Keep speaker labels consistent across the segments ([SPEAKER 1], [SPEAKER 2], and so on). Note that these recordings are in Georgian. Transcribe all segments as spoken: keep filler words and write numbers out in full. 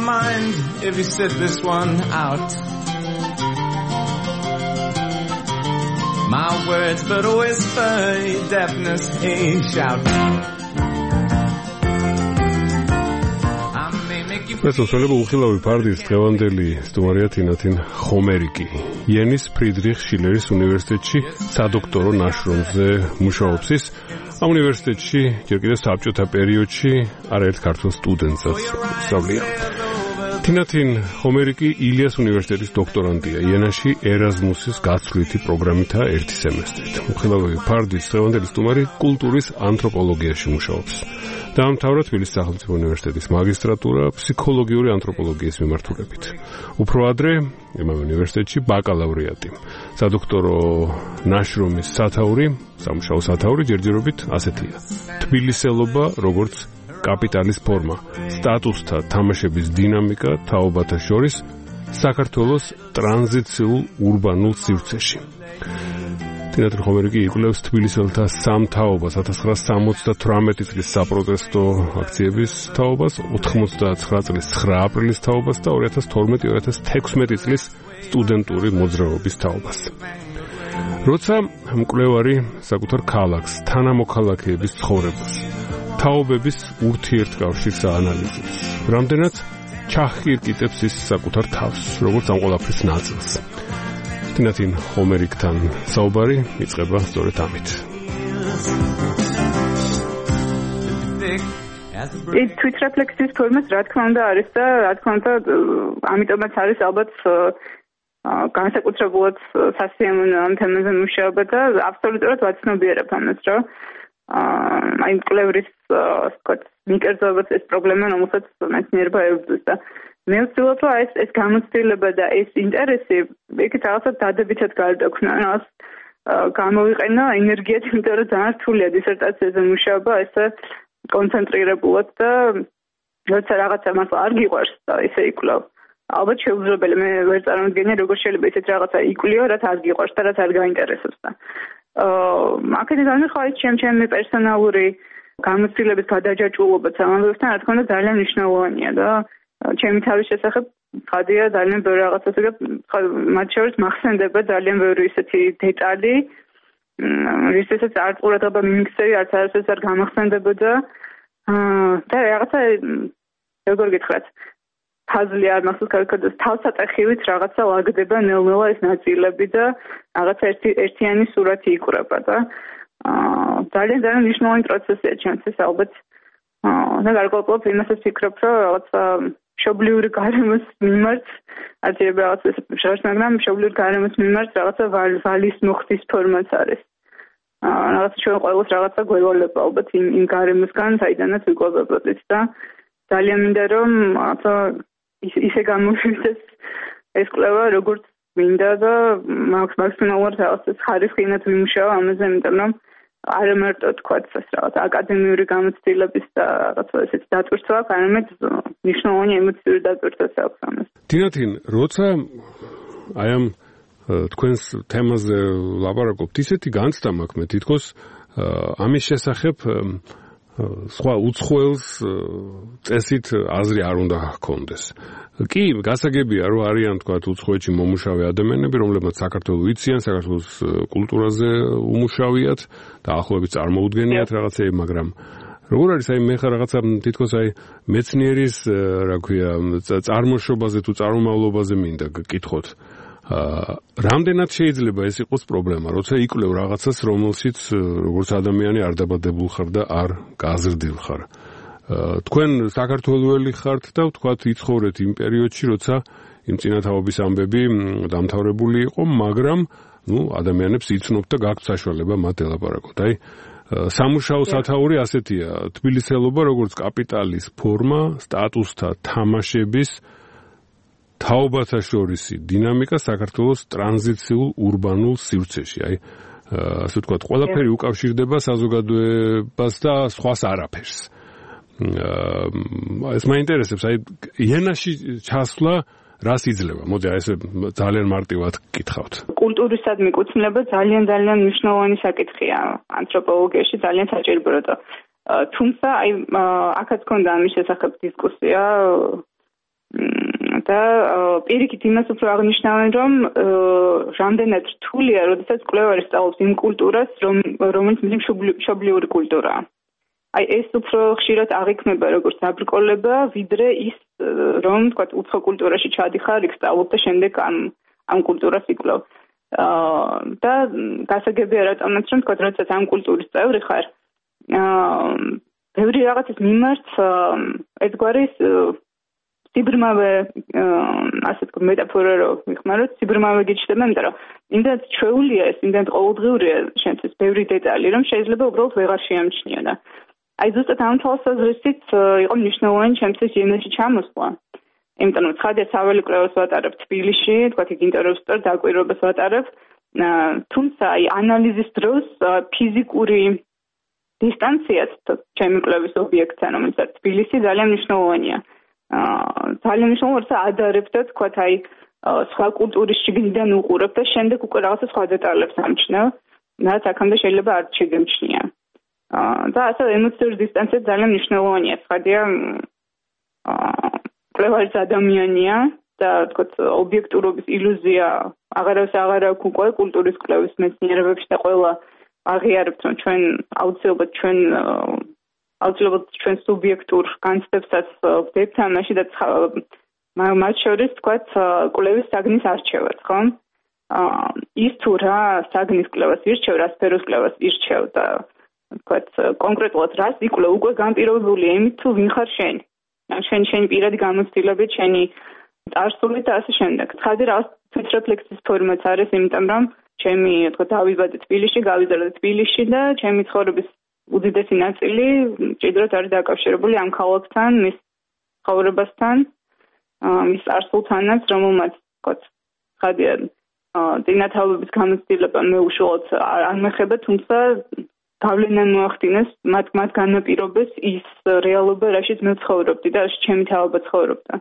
[SPEAKER 1] mind if you sit this one out. My words but a whisper, your deafness a shout.
[SPEAKER 2] Მესმისლები უხილავი პარტიის დღევანდელი სტუმარია თინათინ ხომერიკი. იენის ფრიდრიხ შილერის უნივერსიტეტში სადოქტორო ნაშრომზე მუშაობს. ის ამ უნივერსიტეტში ჯერ კიდევ საბჭოთა პერიოდში არაერთ ქართულ სტუდენტსაც სწავლია. თინათინ ხომერიკი ილიას უნივერსიტეტის დოქტორანტია. იენაში ერაზმუსის გაცვლითი პროგრამითაა ერთი სემესტრით. უხილავი პარტიის დღევანდელი სტუმარი კულტურის ანთროპოლოგიაში მუშაობს. დაამთავრა თბილისის სახელმწიფო უნივერსიტეტის მაგისტრატურა ფსიქოლოგიური ანთროპოლოგიის მიმართულებით. უფრო ადრე იმავე უნივერსიტეტში ბაკალავრიატი. სადოქტორო ნაშრომის სათაური, სამუშაო სათაური ჯერჯერობით ასეთია. თბილისელობა როგორც კაპიტალის ფორმა, სტატუსთა თამაშების დინამიკა თაობათა შორის საქართველოს ტრანზიციულ ურბანულ სივრცეში. თინათინ ხომერიკი იკვლევს თბილისელთა სამთაობას, ათას ცხრაასა სამოცდათვრამეტი წლის საპროტესტო აქციების თაობას, ოთხმოცდაცხრა წლის ცხრა აპრილის თაობას და ორი ათას თორმეტი ორი ათას თექვსმეტი წლის სტუდენტური მოძრაობის თაობას. როცა მკვლევარი საკუთარ ქალაქს, თანამოქალაქეების ცხოვრებას, თაობების ურთიერთკავშირს აანალიზებს, რამდენად ჩახკირკიტებს ის საკუთარ თავს, როგორც ამ ყველაფრის ნაწილს. თინათინ ხომერიკთან საუბარი იწყება სწორედ ამით.
[SPEAKER 3] ეს თვითრეფლექსიის ფორმაც რა თქმა უნდა არის და რა თქმა უნდა ამიტომაც არის ალბათ განსაკუთრებულად სასიამოვნო ამ თემაზე მუშაობა და აბსოლუტურად ვაცნობიერებ ამას, რომ აი მკვლევრის ვთქვათ მიკერძოებაც ეს პრობლემა, რომელსაც მეცნიერება ებრძვის და მე ვცდილობ, რომ ეს ეს გამოცდილება და ეს ინტერესი იქით რაღაცა დადებითად გარდაქმნა, რას გამოვიყენო ენერგიად, იმიტომ რომ ძალიან რთულია დისერტაციაზე მუშაობა, ესე კონცენტრირებულად და როცა რაღაცა მართლა არ გიყვარს და ესე იკლავ. ალბათ შეუძლებელი, მე ვერ წარმოვიდგენია, როგორ შეიძლება ესეთ რაღაცა იკვლიო, რაც არ გიყვარს და რაც არ გაინტერესებს და აა აქედან განხარეთ ჩემი პერსონალური გამოცდილების გადაჯაჭვულობაც ამბობთან, რა თქმა უნდა, ძალიან მნიშვნელოვანია და ჩემი თავის შესახებ ხადია ძალიან ბევრი რაღაცა და მათ შორის მახსენდება ძალიან ბევრი ისეთი დეტალი, რისთვისაც არ ყურადღება მიმიქცევი, არც არასდროს არ გამახსენდებოდა და რაღაცა როგორ გითხრათ, ფაზლი არ მახსოვს კარგად, თავსატეხივით რაღაცა ლაგდება ნელ-ნელა ეს ნაწილები და რაღაცა ერთი ერთიანი სურათი იკვრება და ძალიან ძალიან მნიშვნელოვანი პროცესია ჩემთვის ალბათ და გარკვეულწილად იმასაც ვფიქრობ, რომ რაღაცა მშობლიური გარემოს მიმართ, არჩევა რაღაცა შევარს, მაგრამ მშობლიური გარემოს მიმართ რაღაცა ვალის მოხდის ფორმაც არის. რაღაცა ჩვენ ყოველს რაღაცა გვევალება ალბათ იმ იმ გარემოსგან, საიდანაც ვიკვებებოდით და ძალიან მინდა რომ რაღაცა ისე გამოვიდეს ეს კვლევა როგორც მინდა და მაქსიმალურად რაღაცა ხარისხიანად ვიმუშაო ამაზე, იმიტომ რომ არა მარტო თქვათ ეს რაღაც აკადემიური გამოცდილების და რაღაცა ესეთი დატვირთვა, არამედ მნიშვნელოვანი ემოციური დატვირთვაც აქვს ამას.
[SPEAKER 2] თინათინ, როცა აი ამ თქვენს თემაზე ლაპარაკობთ, ისეთი განცდა მაქვს მე თითქოს ამის შესახებ სხვა უცხოელს წესით აზრი არ უნდა ჰქონდეს. კი, გასაგებია, რომ არიან თქვათ უცხოეთში მომუშავე ადამიანები, რომლებმაც საქართველოს იციან, საქართველოს კულტურაზე უმუშავიათ და ახლობით წარმოუდგენიათ რაღაცები, მაგრამ როგორ არის აი მე ხარ რაღაცა თითქოს აი მეცნიერის, რა ქვია, წარმოშობაზე თუ წარმომავლობაზე მინდა გკითხოთ. რამდენად შეიძლება ეს იყოს პრობლემა, როცა იკვლევ რაღაცას, რომელშიც როგორც ადამიანი არ დაბადებულ ხარ და არ გაზრდილ ხარ. თქვენ საქართველოელი ხართ და ვთქვათ იცხოვრეთ იმ პერიოდში, როცა იმ წინათაობის ამბები დამთავრებული იყო, მაგრამ ნუ ადამიანებს იცნობთ და გაქვთ საშუალება მათ ელაპარაკოთ. აი სამუშაო სათაური ასეთია, თბილისელობა როგორც კაპიტალის ფორმა, სტატუსთა თამაშების თაობათა შორისი დინამიკა საქართველოს ტრანზიციულ ურბანულ სივრცეში. აი ასე ვთქვათ, ყველაფერი უკავშირდება საზოგადოებას და სხვას არაფერს. ეს მაინტერესებს, აი იენაში ჩასვლა რას იძლევა? მოდი აი ესე ძალიან მარტივად გკითხავთ.
[SPEAKER 3] კულტურისად მიკუთვნება ძალიან ძალიან მნიშვნელოვანი საკითხია ანთროპოლოგიაში, ძალიან საჭიროა. თუმცა აი აქაც ქონდა ამის შესახებ დისკუსია და პირიქით იმას უფრო აღნიშნავენ, რომ რამდენად რთულია, როდესაც კვლევარი სწავლობს იმ კულტურას, რომელიც მშობლიური კულტურაა. აი ეს უფრო ხშირად აღიქმება როგორც დაბრკოლება, ვიდრე ის, რომ თქვა უცხო კულტურაში ჩადიხარ, იქ სწავლობ და შემდეგ ამ ამ კულტურას იკვლევ. და გასაგებია რატომაც, რომ თქვა როდესაც ამ კულტურის წევრი ხარ, ბევრი რაღაცის მიმართ ერთგვარი სიბრმავე, ასე თქვა მეტაფორა რო ვიხმაროთ, სიბრმავე გიჩნდება, იმიტომ რომ იმდენად ჩვეულია ეს, იმდენად ყოველდღიურია შენთვის ბევრი დეტალი, რომ შეიძლება უბრალოდ ვეღარ შეამჩნიო და აი ზუსტად ამ თვალსაზრისით იყო მნიშვნელოვანი ჩემთვის იანაში ჩამოსვლა. იმიტომ რომ ცხადია საველე კვლევას ვატარებ თბილისში, თქვა იქ ინტერვიუს ვსწრებ, დაკვირვებას ვატარებ, თუმცა აი ანალიზის დროს ფიზიკური დისტანციაც ჩემი კვლევის ობიექტთან, რომელიც არის თბილისი, ძალიან მნიშვნელოვანია. ძალიან მნიშვნელოვანია, რომ ადარებ და თქვა აი სხვა კულტურის შიგნიდან უყურებ და შემდეგ უკვე რაღაცა სხვა დეტალებს ამჩნევ, რაც აქამდე შეიძლება არ შეგემჩნია. და ასე ემოციური დისტანცია ძალიან მნიშვნელოვანია. ცხადია კვლევარის ადამიანია და თქო ობიექტურობის ილუზია აღარავის აღარ აქვს უკვე კულტურის კვლევის მეცნიერებებში და ყველა აღიარებთ, რომ ჩვენ აუცილებლად ჩვენ აუცილებლად ჩვენ სუბიექტურ განცდებსაც ვდებთ ამაში და მათ შორის თქვა კვლევის საგნის არჩევად, ხო? ის თუ რა საგნის კვლევას ირჩევ, რა სფეროს კვლევას ირჩევ და თქვა კონკრეტულად რას იკვლევ, უკვე განპირობებულია იმით თუ ვინ ხარ შენ. შენ შენი პირადი გამოცდილებით, შენი წარსულით და ასე შემდეგ. ცხადია რაღაც თვითრეფლექსიის ფორმაც არის, იმიტომ რომ ჩემი თქვა დავიბადე თბილისში, გავიზარდე თბილისში და ჩემი ცხოვრების უდიდესი ნაწილი ჭიდროდ არის დაკავშირებული ამ ქალაქთან, მის ცხოვრებასთან, მის წარსულთანაც, რომელმაც თქვა ცხადია წინათავების გამოცდილება მე უშუალოდ არ მეხება, თუმცა გავლენა მოახდინეს მათ მათ განაპირობეს ის რეალობა, რაშიც მე ცხოვრობდი და რაშიც ჩემი თავობა ცხოვრობდა.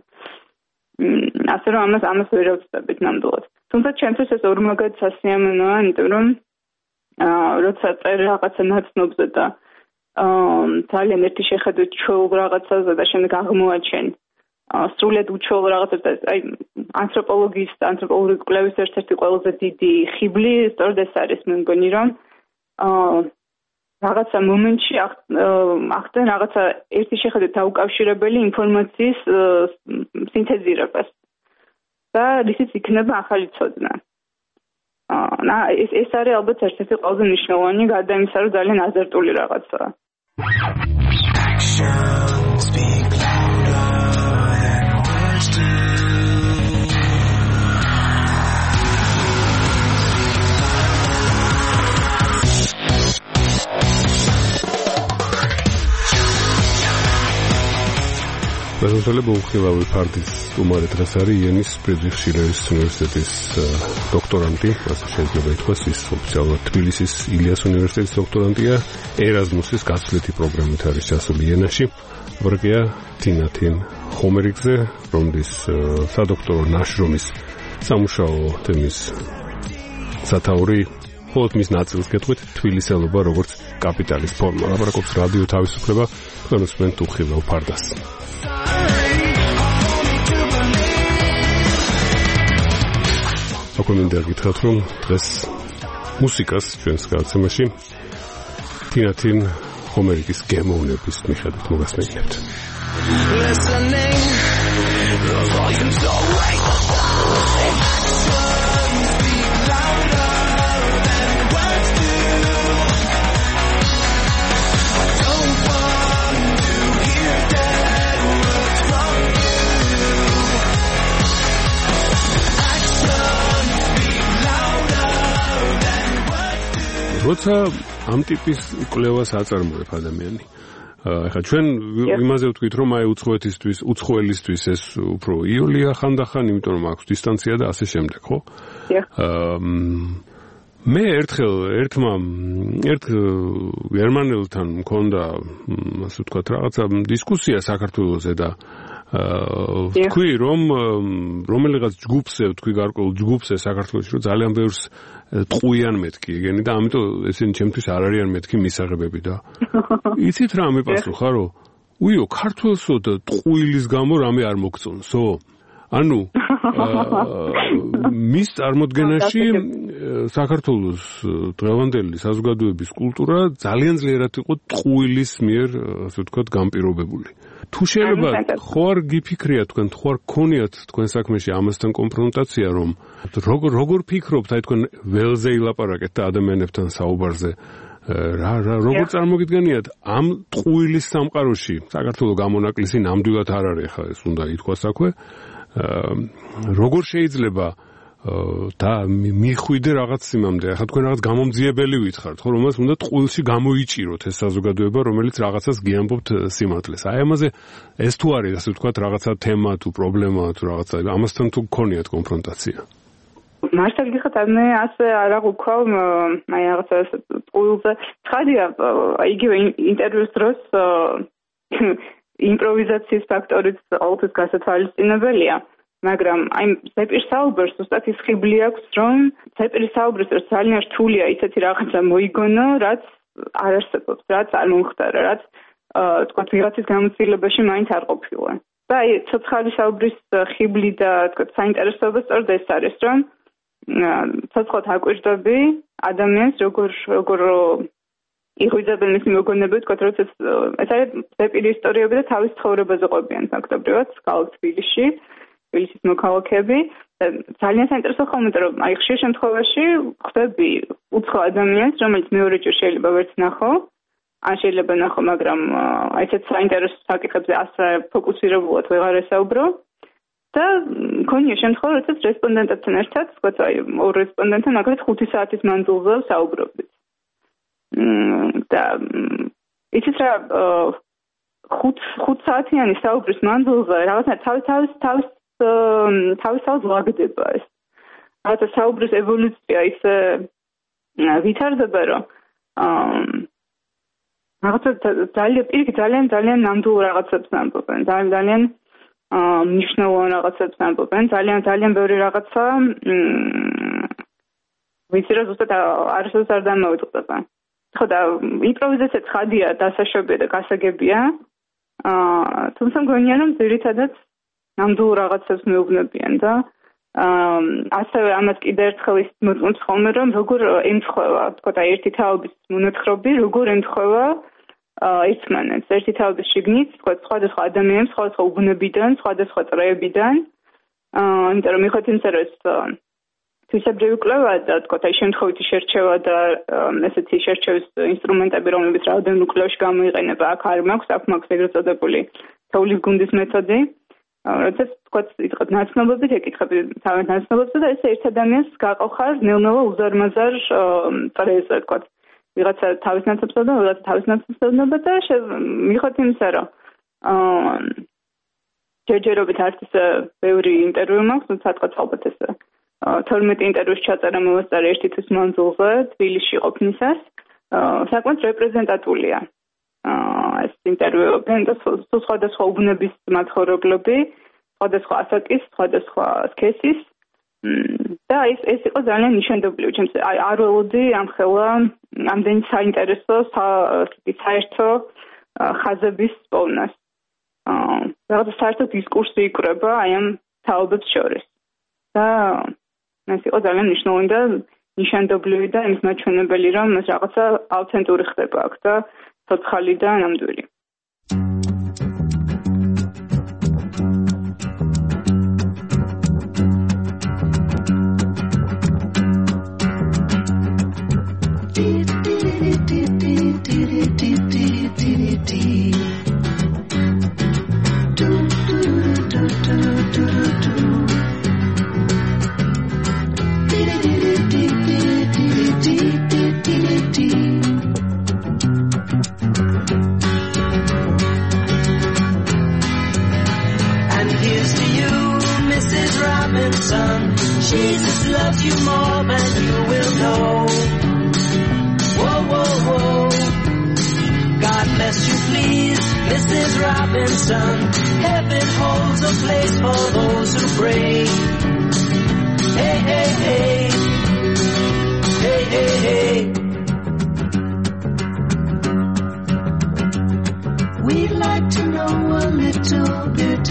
[SPEAKER 3] ასე რომ ამას ამას ვერ ავწდებით ნამდვილად. თუმცა ჩემთვის ეს ორმაგად სასიამოვნოა, იმიტომ რომ როცა წერ რაღაცა ნაცნობზე და ძალიან ერთი შეხედვით ჩვეულ რაღაცაზე და შემდეგ აღმოაჩენ სრულად უჩვეულ რაღაცას და აი ანთროპოლოგიის და ანთროპოლოგიური კვლევის ერთ-ერთი ყველაზე დიდი ხიბლი სწორედ ეს არის, მე მგონი რომ რაღაცა მომენტში ახდენ რაღაცა ერთი შეხედვით დაუკავშირებელი ინფორმაციის სინთეზირებას და რისიც იქნება ახალი ცოდნა. და ეს ეს არის ალბათ ერთ-ერთი ყველაზე მნიშვნელოვანი გარდა იმისა, რომ ძალიან აზარტული რაღაცაა.
[SPEAKER 2] მეზობელები უხილავი ფარდის სტუმარი დღეს არის იანის ფრიდრიხ შილერის უნივერსიტეტის დოქტორანტი, ასე შეიძლება ითქვას, ის ოფიციალურად თბილისის ილიას უნივერსიტეტის დოქტორანტია, ერაზმუსის გასვლითი პროგრამით არის ჩასული იანაში. ბრგია თინათინ ხომერიკზე, რომლის სადოქტორო ნაშრომის სამუშაო თემის სათაური მხოლოდ მის ნაწილს გეტყვით, თბილისელობა როგორც კაპიტალის ფორმა. ლაპარაკობს რადიო თავისუფლება, თქვენ უსმენთ უხილავ ფარდას. აქ მინდა გითხრათ, რომ დღეს მუსიკას ჩვენს გადაცემაში თინათინ ხომერიკის გემოვნების მიხედვით მოგასმენთ. როცა ამ ტიპის კვლევას აწარმოებ ადამიანი. ახლა ჩვენ იმაზე ვთქვით, რომ აი უცხოეთისთვის, უცხოელისთვის ეს უფრო იოლია ხანდახან, იმიტომ რომ აქვს დისტანცია და ასე შემდეგ, ხო? აა მე ერთხელ ერთმა ერთ გერმანელთან მქონდა, ასე ვთქვათ, რაღაცა დისკუსია საქართველოზე და თქვი რომ რომელიღაც ჯგუფზე თქვი გარკვეულ ჯგუფზე საქართველოში რომ ძალიან ბევრს ტყუიან მეთქი ეგენი და ამიტომ ესენი ჩემთვის არ არიან მეთქი მისაღებები და იცით რა მიპასუხა რომ უიო, ქართველსო და ტყუილის გამო რამე არ მოგწონსო? ანუ მის წარმოდგენაში საქართველოს დღევანდელი საზოგადოების კულტურა ძალიან ძლიერად იყო ტყუილის მიერ, ასე ვთქვათ, გამპირობებული. თუ შეიძლება ხო არ გიფიქრიათ თქვენ, თუ არ გქონიათ თქვენ საქმეში ამასთან კონფრონტაცია, რომ როგორ როგორ ფიქრობთ, აი თქვენ ველზე ილაპარაკეთ და ადამიანებთან საუბარზე, რა რა როგორ წარმოგიდგენიათ ამ ტყუილის სამყაროში საქართველოს გამონაკლისი ნამდვილად არ არის, ხა ეს უნდა ითქვას აქვე. როგორ შეიძლება და მიხვიდე რაღაც სიმამდე. ახლა თქვენ რაღაც გამომძიებელი ვითხრათ, ხო, რომელსაც უნდა ტყუილში გამოიჭიროთ ეს საზოგადოება, რომელიც რაღაცას გიამბობთ სიმართლეს. აი ამაზე ეს თუ არის, ასე ვთქვათ, რაღაცა თემა თუ პრობლემა თუ რაღაცა, ამასთან თუ გქონიათ კონფრონტაცია?
[SPEAKER 3] მართლა გიხათ, მე ასე არ აღვქვავ, აი რაღაცა ტყუილზე. ცხადია, იგივე ინტერვიუს დროს იმპროვიზაციის ფაქტორიც ყოველთვის გასათვალისწინებელია, მაგრამ აი ზეპირ საუბრს უბრალოდ ის ხიბლი აქვს, რომ ზეპირ საუბრს რომ ძალიან რთულია ისეთი რაღაცა მოიგონო, რაც არ არსებობს, რაც არ მომხდარა, რაც თქვა ვიღაცის გამოცდილებაში მაინც არ ყოფილა. და აი ცოცხალი საუბრის ხიბლი და თქვა საინტერესოება სწორედ ეს არის, რომ ცოცხლად აკვირდები ადამიანს როგორ როგორ იღვიძებენ მისი მოგონებები, თქვა როცა ეს არის ზეპირი ისტორიები და თავის ცხოვრებაზე ყოფიან ფაქტობრივად ქალაქ თბილისში, თბილისის მოქალაქეები. ძალიან საინტერესო ხომ რომ აი ხშირ შემთხვევაში ხვდები უცხო ადამიანს, რომელიც მეორეჯერ შეიძლება ვერც ნახო, ან შეიძლება ნახო, მაგრამ აი ესეთ საინტერესო საკითხებზე ასე ფოკუსირებულად ვეღარ ესაუბრო. და მქონია შემთხვევა, როდესაც რესპონდენტებთან ერთად, თქვა აი ორ რესპონდენტთან მაგალითად ხუთი საათის მანძილზე საუბრობდით. და იცით რა ხუთ ხუთ საათიანი საუბრის მანძილზე რაღაცა თავის თავის თავის თავის თავის ლაგდება ეს. რაღაცა საუბრის ევოლუცია ისე ვითარდება, რომ რაღაცა ძალიან პირიქით ძალიან ძალიან ნამდვილ რაღაცებს ამბობენ, ძალიან ძალიან მნიშვნელოვან რაღაცებს ამბობენ, ძალიან ძალიან ბევრი რაღაცა ვიცი რა ზუსტად არასოდეს არ დამოვიწყდება. ხო და იმპროვიზაცია ცხადია, დასაშვებია და გასაგებია. აა თუმცა მგონია რომ ძირითადად ნამდვილ რაღაცებს მეუბნებიან და აა ასევე ამას კიდევ ერთხელ ის მოწმობს ხოლმე რომ როგორ ემთხვევა, თქო და ერთი თაობის მონათხრობი, როგორ ემთხვევა ერთმანეთს, ერთი თაობის შიგნით, თქო სხვადასხვა ადამიანებს, სხვადასხვა უბნებიდან, სხვადასხვა წრეებიდან. აა იმიტომ რომ მიხოთ იმისა რომ ეს თვისებრივი კვლევა და თქო აი შემთხვევითი შერჩევა და ესეთი შერჩევის ინსტრუმენტები, რომლებიც რაოდენობით კვლევაში გამოიყენება, აქ არ მაქვს, აქ მაქვს ეგრეთ წოდებული თოვლის გუნდის მეთოდი. როდესაც თქო იტყოდ ნაცნობებით ეკითხები თავად ნაცნობებს და ეს ერთ ადამიანს გაყოხარ ნელ-ნელა უზარმაზარ წრეზე, თქო ვიღაცა თავის ნაცნობს და ვიღაცა თავის ნაცნობს და მიხოთ იმისა რომ აა ჯერჯერობით არც ისე ბევრი ინტერვიუ მაქვს, თუმცა თქო ალბათ ეს თორმეტი ინტერვიუს ჩაწერა მოვასწარე ერთი თვის მანძილზე თბილისში ყოფნისას. საკმაოდ რეპრეზენტატულია ეს ინტერვიუები და სხვადასხვა უბნების მაცხოვრებლები, სხვადასხვა ასაკის, სხვადასხვა სქესის და ეს ეს იყო ძალიან ნიშანდობლივი. ჩემს არ ველოდი ამხელა ამდენი საინტერესო საერთო ხაზების პოვნას. რაღაცა საერთო დისკურსი იკვრება აი ამ თაობებს შორის. და ეს იყო ძალიან მნიშვნელოვანი და ნიშანდობლივი და იმის მაჩვენებელი, რომ ეს რაღაცა ავთენტური ხდება აქ და ცოცხალი და ნამდვილი.
[SPEAKER 4] Jesus loves you more than you will know. Whoa, whoa, whoa. God bless you, please, Missus Robinson. Heaven holds a place for those who pray. Hey, hey, hey. Hey, hey, hey. We'd like to know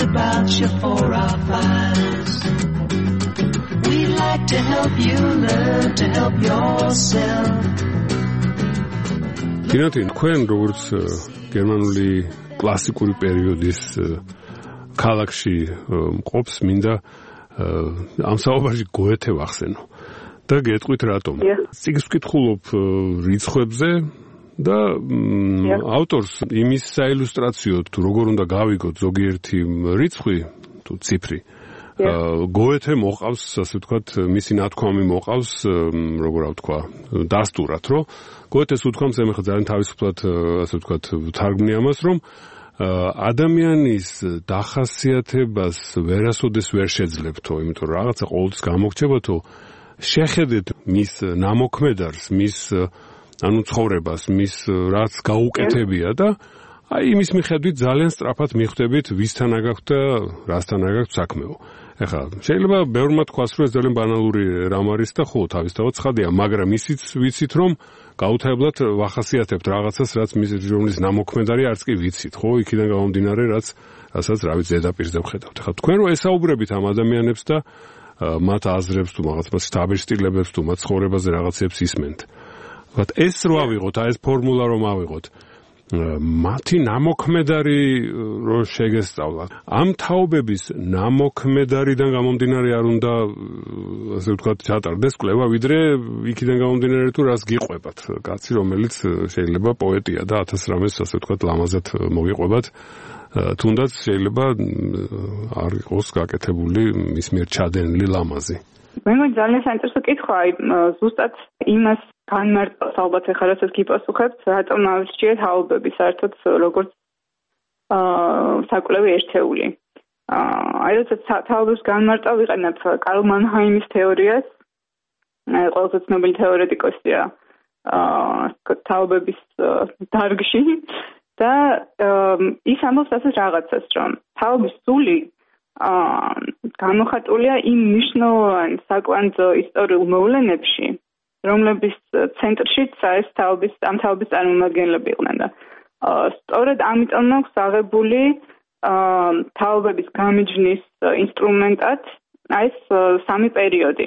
[SPEAKER 4] about you for our files. We'd like to help you learn to help yourself.
[SPEAKER 2] Tinatin, თქვენ როგორც გერმანული კლასიკური პერიოდის ქალაქში მყოფს, მინდა ამ საუბარში გოეთე ვახსენო. და გეტყვით რატომ. წიგნს ვკითხულობ რიცხვებზე და ავტორს იმის საილუსტრაციოდ თუ როგორ უნდა გავიგოთ ზოგიერთი რიცხვი თუ ციფრი. გოეთე მოყავს, ასე ვთქვათ, მისი ნათქვამი მოყავს, როგორ ვთქვა, დასტურად, რომ გოეთეს უთქვამს, ეხლა ძალიან თავისუფლად, ასე ვთქვათ, ვთარგმნი ამას, რომ ადამიანის დახასიათებას ვერასოდეს ვერ შეძლებთო, იმიტომ რომ რაღაცა ყოველთვის გამოგრჩებათო, შეხედეთ მის ნამოქმედარს, მის ანუ ცხოვრებას, მის რაც გაუკეთებია და აი იმის მიხედვით ძალიან სწრაფად მიხვდებით ვისთან აგაქვთ და რასთან აგაქვთ საქმეო. ეხლა შეიძლება ბევრმა თქვას, რომ ეს ძალიან ბანალური რამ არის და ხო, თავისთავად ცხადია, მაგრამ ისიც ვიცით, რომ გაუთავებლად ვახასიათებთ რაღაცას, რაც მის რომლის ნამოქმედარი არც კი ვიცით, ხო, იქიდან გამომდინარე, რაც რასაც რა ვიცი ზედაპირზე ვხედავთ. ეხლა თქვენ რო ესაუბრებით ამ ადამიანებს და მათ აზრებს თუ რაღაც დაბეჭდილებებს თუ მათ ცხოვრებაზე რაღაცებს ისმენთ. ვთქვათ, ეს რო ავიღოთ, აი ეს ფორმულა რომ ავიღოთ, მათი ნამოქმედარი რო შეგესწავლათ. ამ თაობების ნამოქმედარიდან გამომდინარე არ უნდა, ასე ვთქვათ, ჩატარდეს კვლევა, ვიდრე იქიდან გამომდინარე თუ რას გიყვებათ. კაცი, რომელიც შეიძლება პოეტია და ათას რამეს, ასე ვთქვათ, ლამაზად მოგიყვებათ. თუნდაც შეიძლება არ იყოს გაკეთებული მის მიერ ჩადენილი ლამაზი.
[SPEAKER 3] მე მგონი ძალიან საინტერესო კითხვა, აი ზუსტად იმას განმარტავს ალბათ ახლა რასაც გიპასუხებთ, რატომ ავირჩიეთ თაობები საერთოდ როგორც აა საკვლევი ერთეული. აი როდესაც თაობებს განმარტავ ვიყენებ კარლ მანჰაიმის თეორიას, ყველაზე ცნობილი თეორეტიკოსია აა თაობების დარგში. და ის ამბობს ასეთ რაღაცას, რომ თაობის სული გამოხატულია იმ მნიშვნელოვან საკვანძო ისტორიულ მოვლენებში, რომლების ცენტრშიც ეს თაობის ამ თაობის წარმომადგენლები იყვნენ და სწორედ ამიტომ აქვს აღებული თაობების გამიჯვნის ინსტრუმენტად ეს სამი პერიოდი.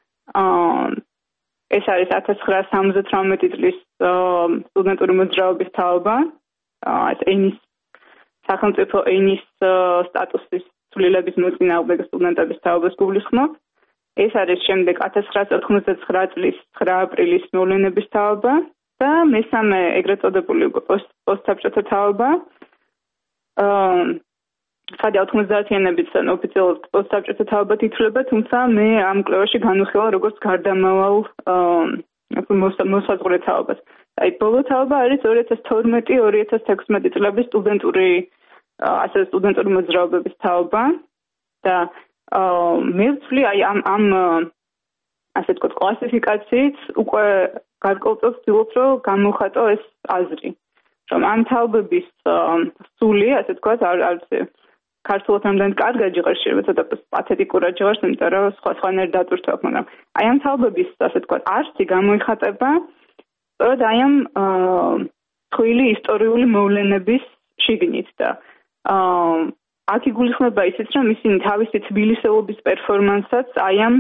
[SPEAKER 3] ეს არის ათას ცხრაასი სამოცდათვრამეტი წლის სტუდენტური მოძრაობის თაობა. ეს ენის სახელმწიფო ენის სტატუსის ცვლილების მოწინააღმდეგე სტუდენტების თაობას გულისხმობ. ეს არის შემდეგ ათას ცხრაასი ოთხმოცდათცხრა წლის ცხრა აპრილის მოვლენების თაობა და მესამე ეგრეთ წოდებული პოსტსაბჭოთა თაობა. აა ხადი ოთხმოცდაათიანების ოფიციალურად პოსტსაბჭოთა თაობად ითვლება, თუმცა მე ამ კვლევაში განვიხილავ როგორც გარდამავალ მოსაზღვრე თაობას. აი ბოლო თაობა არის ორი ათას თორმეტი ორი ათას თექვსმეტი წლების სტუდენტური ასე სტუდენტური მოძრაობების თაობა და მე ვთვლი აი ამ ამ ასე ვთქვათ კლასიფიკაციით უკვე გარკვეულწილად ვცდილობ რომ გამოვხატო ეს აზრი რომ ამ თაობების სული ასე ვთქვათ არ არის ქართულად ამდენ კარგად ჟღერს შეიძლება ცოტა პათეტიკურად ჟღერს იმიტომ რომ სხვა სხვანაირ დატვირთვა აქვს მაგრამ აი ამ თაობების ასე ვთქვათ არსი გამოიხატება სწორედ აი ამ თვილი ისტორიული მოვლენების შიგნით და აქ იგულისხმება ისიც რომ ისინი თავისი თბილისელობის პერფორმანსსაც აი ამ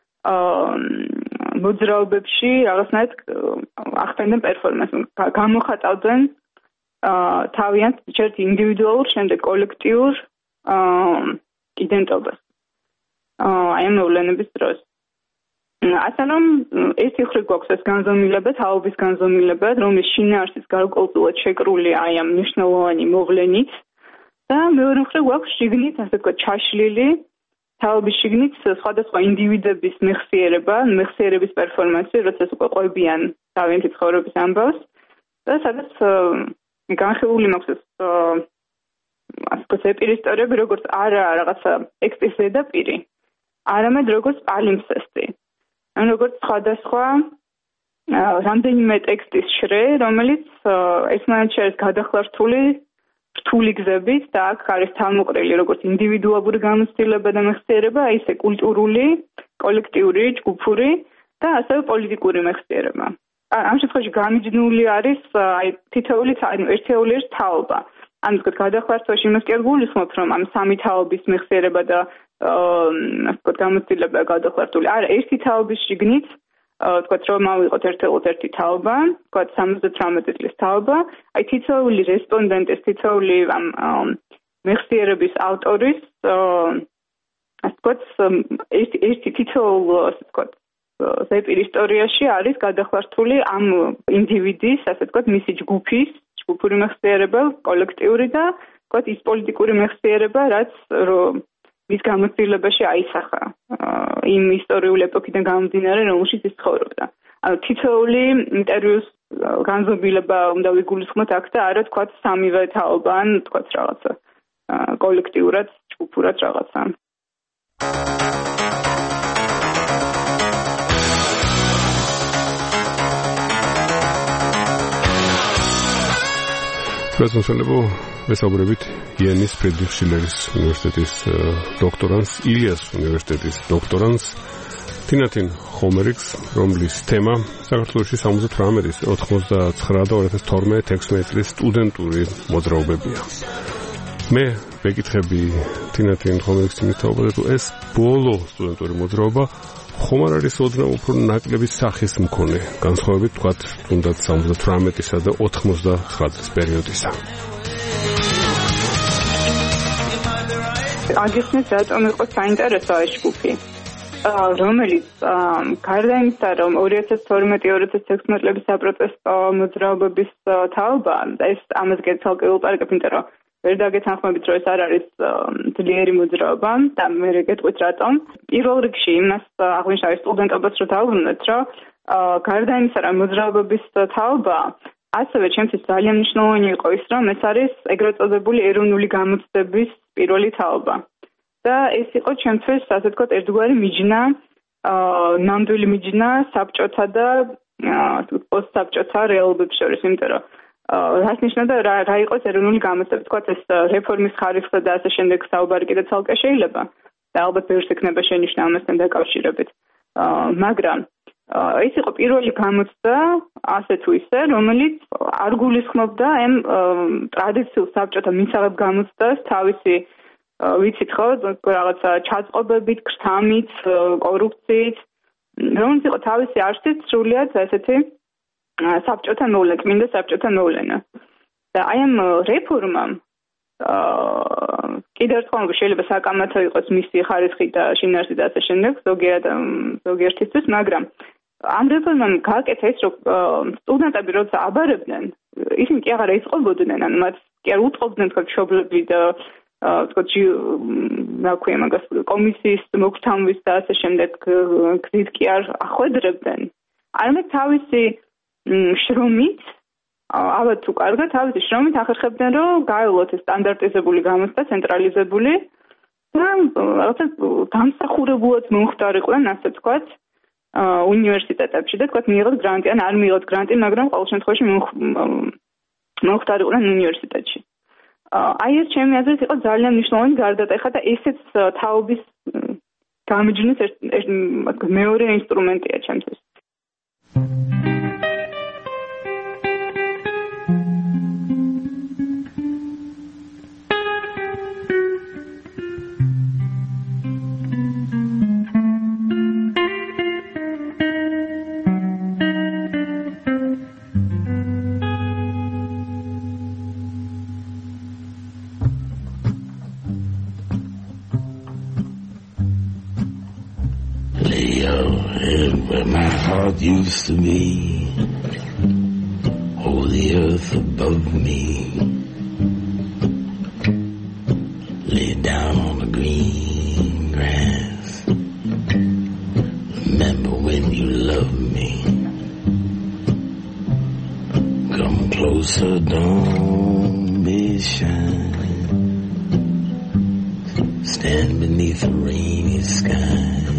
[SPEAKER 3] მოძრაობებში რაღაცნაირად ახდენდნენ პერფორმანსს გამოხატავდნენ თავიანთ ერთ ინდივიდუალურ შემდეგ კოლექტიურ იდენტობას აი ამ მოვლენების დროს ასე რომ ერთი მხრივ გვაქვს ეს განზომილება, თაობის განზომილება, რომლის შინაარსიც გარკვეულწილად შეკრული აი ამ მნიშვნელოვანი მოვლენით და მეორე მხრივ გვაქვს შიგნით, ასე ვთქვათ, ჩაშლილი თაობის შიგნით სხვადასხვა ინდივიდების მეხსიერება, მეხსიერების პერფორმანსი, როცა უკვე ყვებიან თავიანთი ცხოვრების ამბავს და სადაც განხილული მაქვს ეს ასე ვთქვათ, ეპირისტორიები, როგორც არა რაღაცა ტექსტის ზედაპირი, არამედ როგორც პალიმსესტი. ან როგორც სხვადასხვა რამდენიმე ტექსტის შრე, რომელიც ერთმანეთში არის გადახლართული რთული გზებით და აქ არის თავმოყრილი როგორც ინდივიდუალური გამოცდილება და მეხსიერება, ისე კულტურული, კოლექტიური, ჯგუფური და ასევე პოლიტიკური მეხსიერება. ამ შემთხვევაში გამიჯნული არის აი თითოეული ერთეული თაობა. ან ვთქვათ, გადახვართვაში იმას კი არ გულისხმობ, რომ ამ სამი თაობის მეხსიერება და ასე ვთქვათ, გამოცდილება გადახვართული. არა, ერთი თაობის შიგნით ვთქვათ, რომ ავიღოთ ერთეულოდ ერთი თაობა, ვთქვათ, სამოცდათვრამეტი წლის თაობა, აი თითოეული რესპონდენტის, თითოეული ამ მეხსიერების ავტორის ასე ვთქვათ, ერთი ერთი თითოეულ ასე ვთქვათ, ზეპირ ისტორიაში არის გადახვართული ამ ინდივიდის, ასე ვთქვათ, მისი ჯგუფის, ჯგუფური მეხსიერება, კოლექტიური და ვთქვათ, ის პოლიტიკური მეხსიერება, რაც მის გამოცდილებაში აისახა იმ ისტორიული ეპოქიდან გამომდინარე, რომელშიც ის ცხოვრობდა. ანუ თითოეული ინტერვიუს განზომილება უნდა ვიგულისხმოთ აქ და არა თქვათ სამივე თაობა ან თქვათ რაღაცა კოლექტიურად, ჯგუფურად რაღაცა.
[SPEAKER 2] პრეზიდენტებო ვესაუბრებით იენის ფრიდრიხ შილერის უნივერსიტეტის დოქტორანტს, ილიას უნივერსიტეტის დოქტორანტს თინათინ ხომერიკს, რომლის თემა საქართველოში სამოცდათვრამეტის, ოცდაათწლეულის და ორი ათას თორმეტ ექვსმეტ წლის სტუდენტური მოძრაობებია. მე ვეკითხები თინათინ ხომერიკს იმითაობა, თუ ეს ბოლო სტუდენტური მოძრაობა ხომ არ არის ოდნავ უფრო ნაკლები სახის მქონე, განსხვავებით თქვათ თუნდაც სამოცდათვრამეტისა და ოთხმოცდათვრამეტი წლის პერიოდისა.
[SPEAKER 3] აგიხსნით, რატომ იყო საინტერესო ეს ჯგუფი, რომელიც გარდა იმისა, რომ ორი ათას თორმეტი ორი ათას ექვსმეტ წლების საპროტესტო მოძრაობების თაობა, ეს ამას გეცალკე ვილპარაკებ, იმიტომ რომ ვერ დაგეთანხმებით, რომ ეს არ არის ძლიერი მოძრაობა და მე გეტყვით რატომ. პირველ რიგში იმას აღვნიშნავ სტუდენტობას რომ დავუბრუნდეთ, რომ გარდა იმისა, რომ მოძრაობების თაობა, ასევე ჩემთვის ძალიან მნიშვნელოვანი იყო ის, რომ ეს არის ეგრეთ წოდებული ეროვნული გამოცდების პირველი თაობა. და ეს იყო ჩემთვის, ასე ვთქვათ, ერთგვარი მიჯნა, ნამდვილი მიჯნა საბჭოთა და პოსტსაბჭოთა რეალობებს შორის, იმიტომ რომ რას ნიშნავდა რა რა იყოს ეროვნული გამოცდები, თქვათ ეს რეფორმის ხარისხზე და ასე შემდეგ საუბარი კიდე ცალკე შეიძლება და ალბათ ბევრს იქნება შენიშვნა ამასთან დაკავშირებით. მაგრამ ეს იყო პირველი გამოცდა, ასე თუ ისე, რომელიც არ გულისხმობდა ამ ტრადიციულ საბჭოთა მისაღებ გამოცდას თავისი ვიცით ხო, რაღაცა ჩაწყობებით, გრთამით, კორუფციით, რომელიც იყო თავისი არსით სრულიად ესეთი საბჭოთა მოვლენა, წმინდა საბჭოთა მოვლენა. და აი ამ რეფორმამ კიდევ ერთხელ შეიძლება საკამათო იყოს მისი ხარისხი და შინაარსი და ასე შემდეგ, ზოგიერთ ზოგიერთისთვის, მაგრამ ამ რეფორმამ გააკეთა ის, რომ სტუდენტები როცა აბარებდნენ, ისინი კი აღარ ეწყობოდნენ, ან მათ კი არ უტყობდნენ თქვა მშობლები და თქვა რა ქვია მაგას კომისიის მოგთამვის და ასე შემდეგ გზით კი არ ახვედრებდნენ. არამედ თავისი შრომით, ალბათ თუ კარგად, თავისი შრომით ახერხებდნენ, რომ გაევლოთ ეს სტანდარტიზებული გამოცდა, ცენტრალიზებული და რაღაცა დამსახურებულად მომხდარიყვნენ, ასე ვთქვათ, უნივერსიტეტებში და თქვათ მიიღოთ გრანტი, ან არ მიიღოთ გრანტი, მაგრამ ყოველ შემთხვევაში მომხდარიყვნენ უნივერსიტეტში. აი ეს ჩემი აზრით იყო ძალიან მნიშვნელოვანი გარდატეხა და ესეც თაობის გამიჯვნის მეორე ინსტრუმენტია ჩემთვის.
[SPEAKER 5] Where my heart used to be, oh, the earth above me, lay down on the green grass. Remember when you loved me. Come closer, don't be shy. Stand beneath a rainy sky.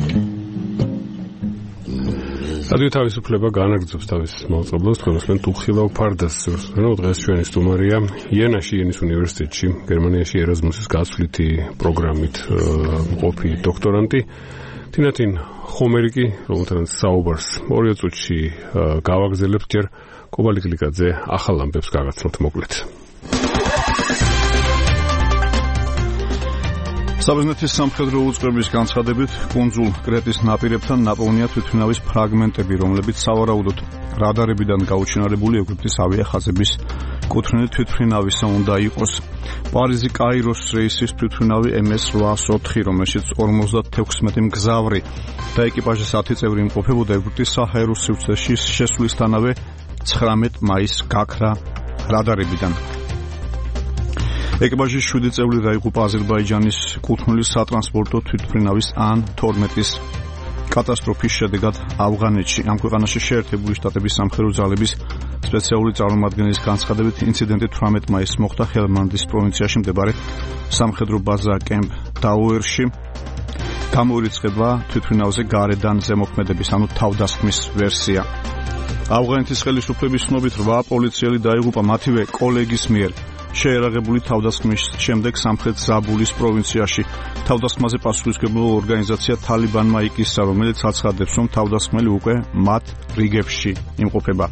[SPEAKER 2] რადიო თავისუფლება განაგრძობს თავის მავწობლოს, თქვენ თუხილავ ფარდას ზურს. დღეს ჩვენი სტუმარია იენაში, იენის უნივერსიტეტში, გერმანიაში ერაზმუსის გაცვლითი პროგრამით მყოფი დოქტორანტი თინათინ ხომერიკი, რომელთანაც საუბარს ორი წუთში გავაგზავნებთ, ჯერ კობალი გლიკაძე ახალ ამბებს გაგაცნობთ მოკლედ.
[SPEAKER 6] საბერძნეთის სამხედრო უწყების განცხადებით კუნძულ კრეტის ნაპირებთან ნაპოვნია თვითმფრინავის ფრაგმენტები, რომლებიც სავარაუდოდ რადარებიდან გაუჩინარებული ეგვიპტის ავიახაზების კუთვნილი თვითმფრინავისა უნდა იყოს. პარიზი-კაიროს რეისის თვითმფრინავი ემ ეს ათას ოთხი, რომელშიც ორმოცდათექვსმეტი მგზავრი და ეკიპაჟის ათი წევრი იმყოფებოდა, ეგვიპტის საჰაერო სივრცეში შესვლისთანავე ცხრამეტ მაისს გაქრა რადარებიდან. ეკიპაჟის შვიდი წევრი დაიღუპა აზერბაიჯანის კუთვნილი სატრანსპორტო თვითმფრინავის ან თორმეტის კატასტროფის შედეგად ავღანეთში. ამ ქვეყანაში შეერთებული შტატების სამხედრო ძალების სპეციალური წარმომადგენლის განცხადებით, ინციდენტი თვრამეტ მაისს მოხდა ჰელმანდის პროვინციაში მდებარე სამხედრო ბაზა კემპ დაუერში. გამოირიცხება თვითმფრინავზე გარედან ზემოქმედების, ანუ თავდასხმის ვერსია. ავღანეთის ხელისუფლების ცნობით რვა პოლიციელი დაიღუპა მათივე კოლეგის მიერ შეერაღებული თავდასხმის შემდეგ სამხრეთ ზაბულის პროვინციაში. თავდასხმაზე პასუხისმგებლო ორგანიზაცია თალიბანმა იკისრა, რომელიც აცხადებს, რომ თავდასხმელი უკვე მათ რიგებში იმყოფება.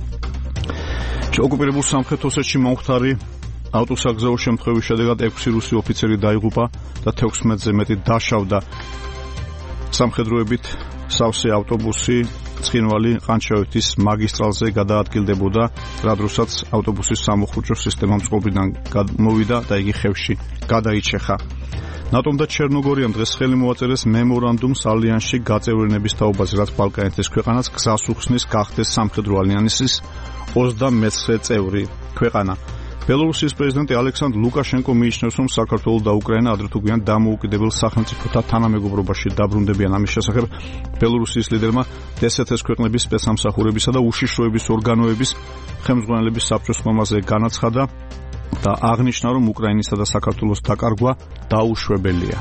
[SPEAKER 6] ოკუპირებულ სამხრეთ ოსეთში მომხდარი ავტოსაგზაო შემთხვევის შედეგად ექვსი რუსი ოფიცერი დაიღუპა და თექვსმეტზე მეტი დაშავდა. სამხედროებით სავსე ავტობუსი ცხინვალი ყანჩაევეთის მაგისტრალზე გადაადგილდებოდა, რა დროსაც ავტობუსის სამოხუჭო სისტემა მწყობრიდან მოვიდა და იგი ხევში გადაიჩეხა. ნატომ და ჩერნოგორიამ დღეს ხელი მოაწერეს მემორანდუმს ალიანსში გაწევრიანების თაობაზე, რაც ბალკანეთის ქვეყანას გზას უხსნის გახდეს სამხედრო ალიანსის ოცდამეცხრე წევრი ქვეყანა. ბელორუსიის პრეზიდენტი ალექსანდრ ლუკაშენკო მიიჩნევს, რომ საქართველო და უკრაინა ადრე თუ გვიან დამოუკიდებელ სახელმწიფოთა თანამეგობრობაში დაბრუნდებიან. ამის შესახებ ბელორუსიის ლიდერმა დსთ-ს ქვეყნების სპეცსამსახურებისა და უშიშროების ორგანოების ხელმძღვანელების საბჭოს ხმამაზე განაცხადა და აღნიშნა, რომ უკრაინისა და საქართველოს დაკარგვა დაუშვებელია.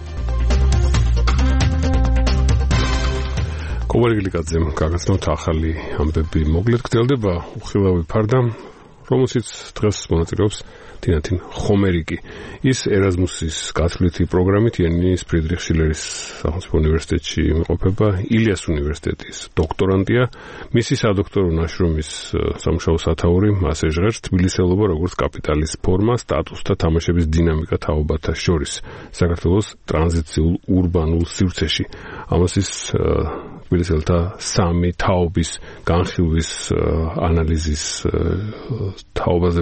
[SPEAKER 2] კოვარიგლიკაძემ გაგაცნოთ ახალი ამბები. მოგლეთ გრძელდება უხილავი ფარდა, რომელშიც დღეს მონაწილეობს თინათინ ხომერიკი. ის ერაზმუსის გათვლითი პროგრამით იენის ფრიდრიხ შილერის სახელმწიფო უნივერსიტეტში იმყოფება, ილიას უნივერსიტეტის დოქტორანტია. მისი სადოქტორო ნაშრომის სამუშაო სათაური მასე ჟღერს თბილისელობა როგორც კაპიტალის ფორმა, სტატუს და თამაშების დინამიკა თაობათა შორის საქართველოს ტრანზიციულ ურბანულ სივრცეში. ამას ის თბილისელთა სამი თაობის განხილვის ანალიზის თაობაზე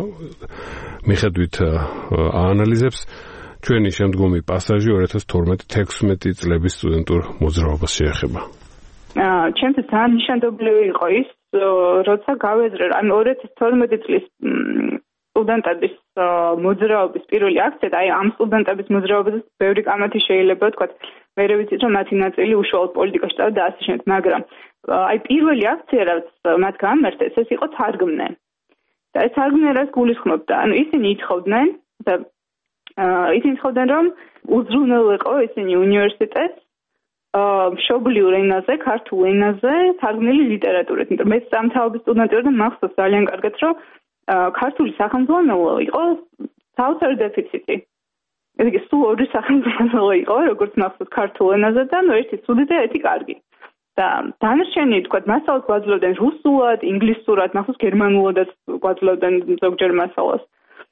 [SPEAKER 2] მიხედვით აანალიზებს. ჩვენი შემდგომი პასაჟი ორი ათას თორმეტი თექვსმეტი წლების სტუდენტურ მოძრაობას შეეხება.
[SPEAKER 3] აა, ჩემთვის ძალიან ნიშანდობლივი იყო ის, როცა გავეზრე, ანუ ორი ათას თორმეტი წლის სტუდენტების მოძრაობის პირველი აქცია, აი ამ სტუდენტების მოძრაობაზე ბევრი კამათი შეიძლება ვთქვათ. მე ვიცით, რომ მათი ნაწილი უშუალოდ პოლიტიკაში წავიდა და ასე შემდეგ, მაგრამ აი პირველი აქცია, რაც მათ გამართეს, ეს იყო თარგმნე. და ეს თარგმნე რაც გულისხმობდა, ანუ ისინი ითხოვდნენ და აა ისინი ითხოვდნენ, რომ უზრუნველყო ისინი უნივერსიტეტს აა მშობლიურ ენაზე, ქართულ ენაზე თარგმნილი ლიტერატურით. იმიტომ მე სამთავრობო სტუდენტი ვარ და მახსოვს ძალიან კარგად, რომ ქართული სახელმძღვანელო იყო საოცარი დეფიციტი. ესე სულ ორი სახელმძღვანელო იყო, როგორც მახსოვს ქართულ ენაზე და ნუ ერთი ცუდი და ერთი კარგი. და დანარჩენი თქვათ მასალას გვაძლევდნენ რუსულად, ინგლისურად, მახსოვს გერმანულადაც გვაძლევდნენ ზოგჯერ მასალას.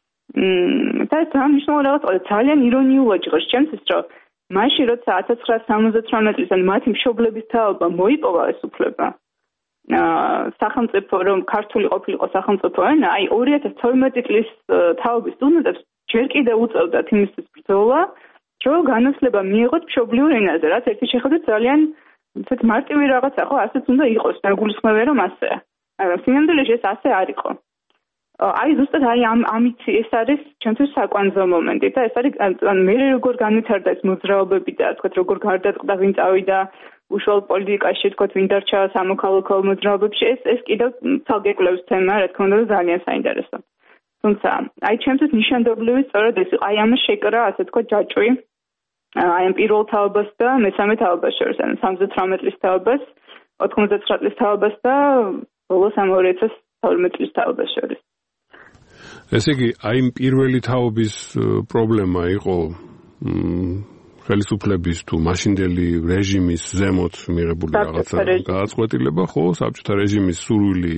[SPEAKER 3] მმ და ძალიან მნიშვნელოვანი რაღაც ყო ძალიან ირონიულად ჟღერს ჩემთვის, რომ მაშინ როცა ათას ცხრაასი სამოცდათვრამეტი წლის ან მათი მშობლების თაობა მოიპოვა ეს უფლება. აა სახელმწიფო რომ ქართული ყოფილიყო სახელმწიფო ენა, აი ორი ათას თორმეტი წლის თაობის სტუდენტებს ჯერ კიდევ უწევდათ იმისთვის ბრძოლა, რომ განათლება მიიღოთ მშობლიურ ენაზე, რაც ერთი შეხედვით ძალიან ცოტა მარტივი რაღაცა ხო, ასეც უნდა იყოს, დაგულისხმევია რომ ასეა. მაგრამ სინამდვილეში ეს ასე არ იყო. აი ზუსტად აი ამ ამით ეს არის ჩვენთვის საკვანძო მომენტი და ეს არის ანუ მე როგორ განვითარდა ეს მოძრაობები და თქვა როგორ გარდაწყდა ვინ წავიდა უშუალოდ პოლიტიკაში, თქვა ვინ დარჩა სამოქალაქო მოძრაობებში, ეს ეს კიდევ ცალკე კვლევის თემაა, რა თქმა უნდა, ძალიან საინტერესო. თუმცა აი ჩემთვის ნიშანდობლივი სწორედ ეს იყო, აი ამას შეკრა ასე თქვა ჯაჭვი აი ამ პირველ თაობას და მესამე თაობას შორის, ანუ სამოცდათვრამეტი წლის თაობას, ოთხმოცდათხრა წლის თაობას და ბოლოს ამ ორი ათას თორმეტი წლის თაობას შორის.
[SPEAKER 2] ესე იგი, აი ამ პირველი თაობის პრობლემა იყო ხელისუფლების თუ მაშინდელი რეჟიმის ზემოთ მიღებული რაღაცა გააცვლეტილება, ხო, საბჭოთა რეჟიმის სურვილი,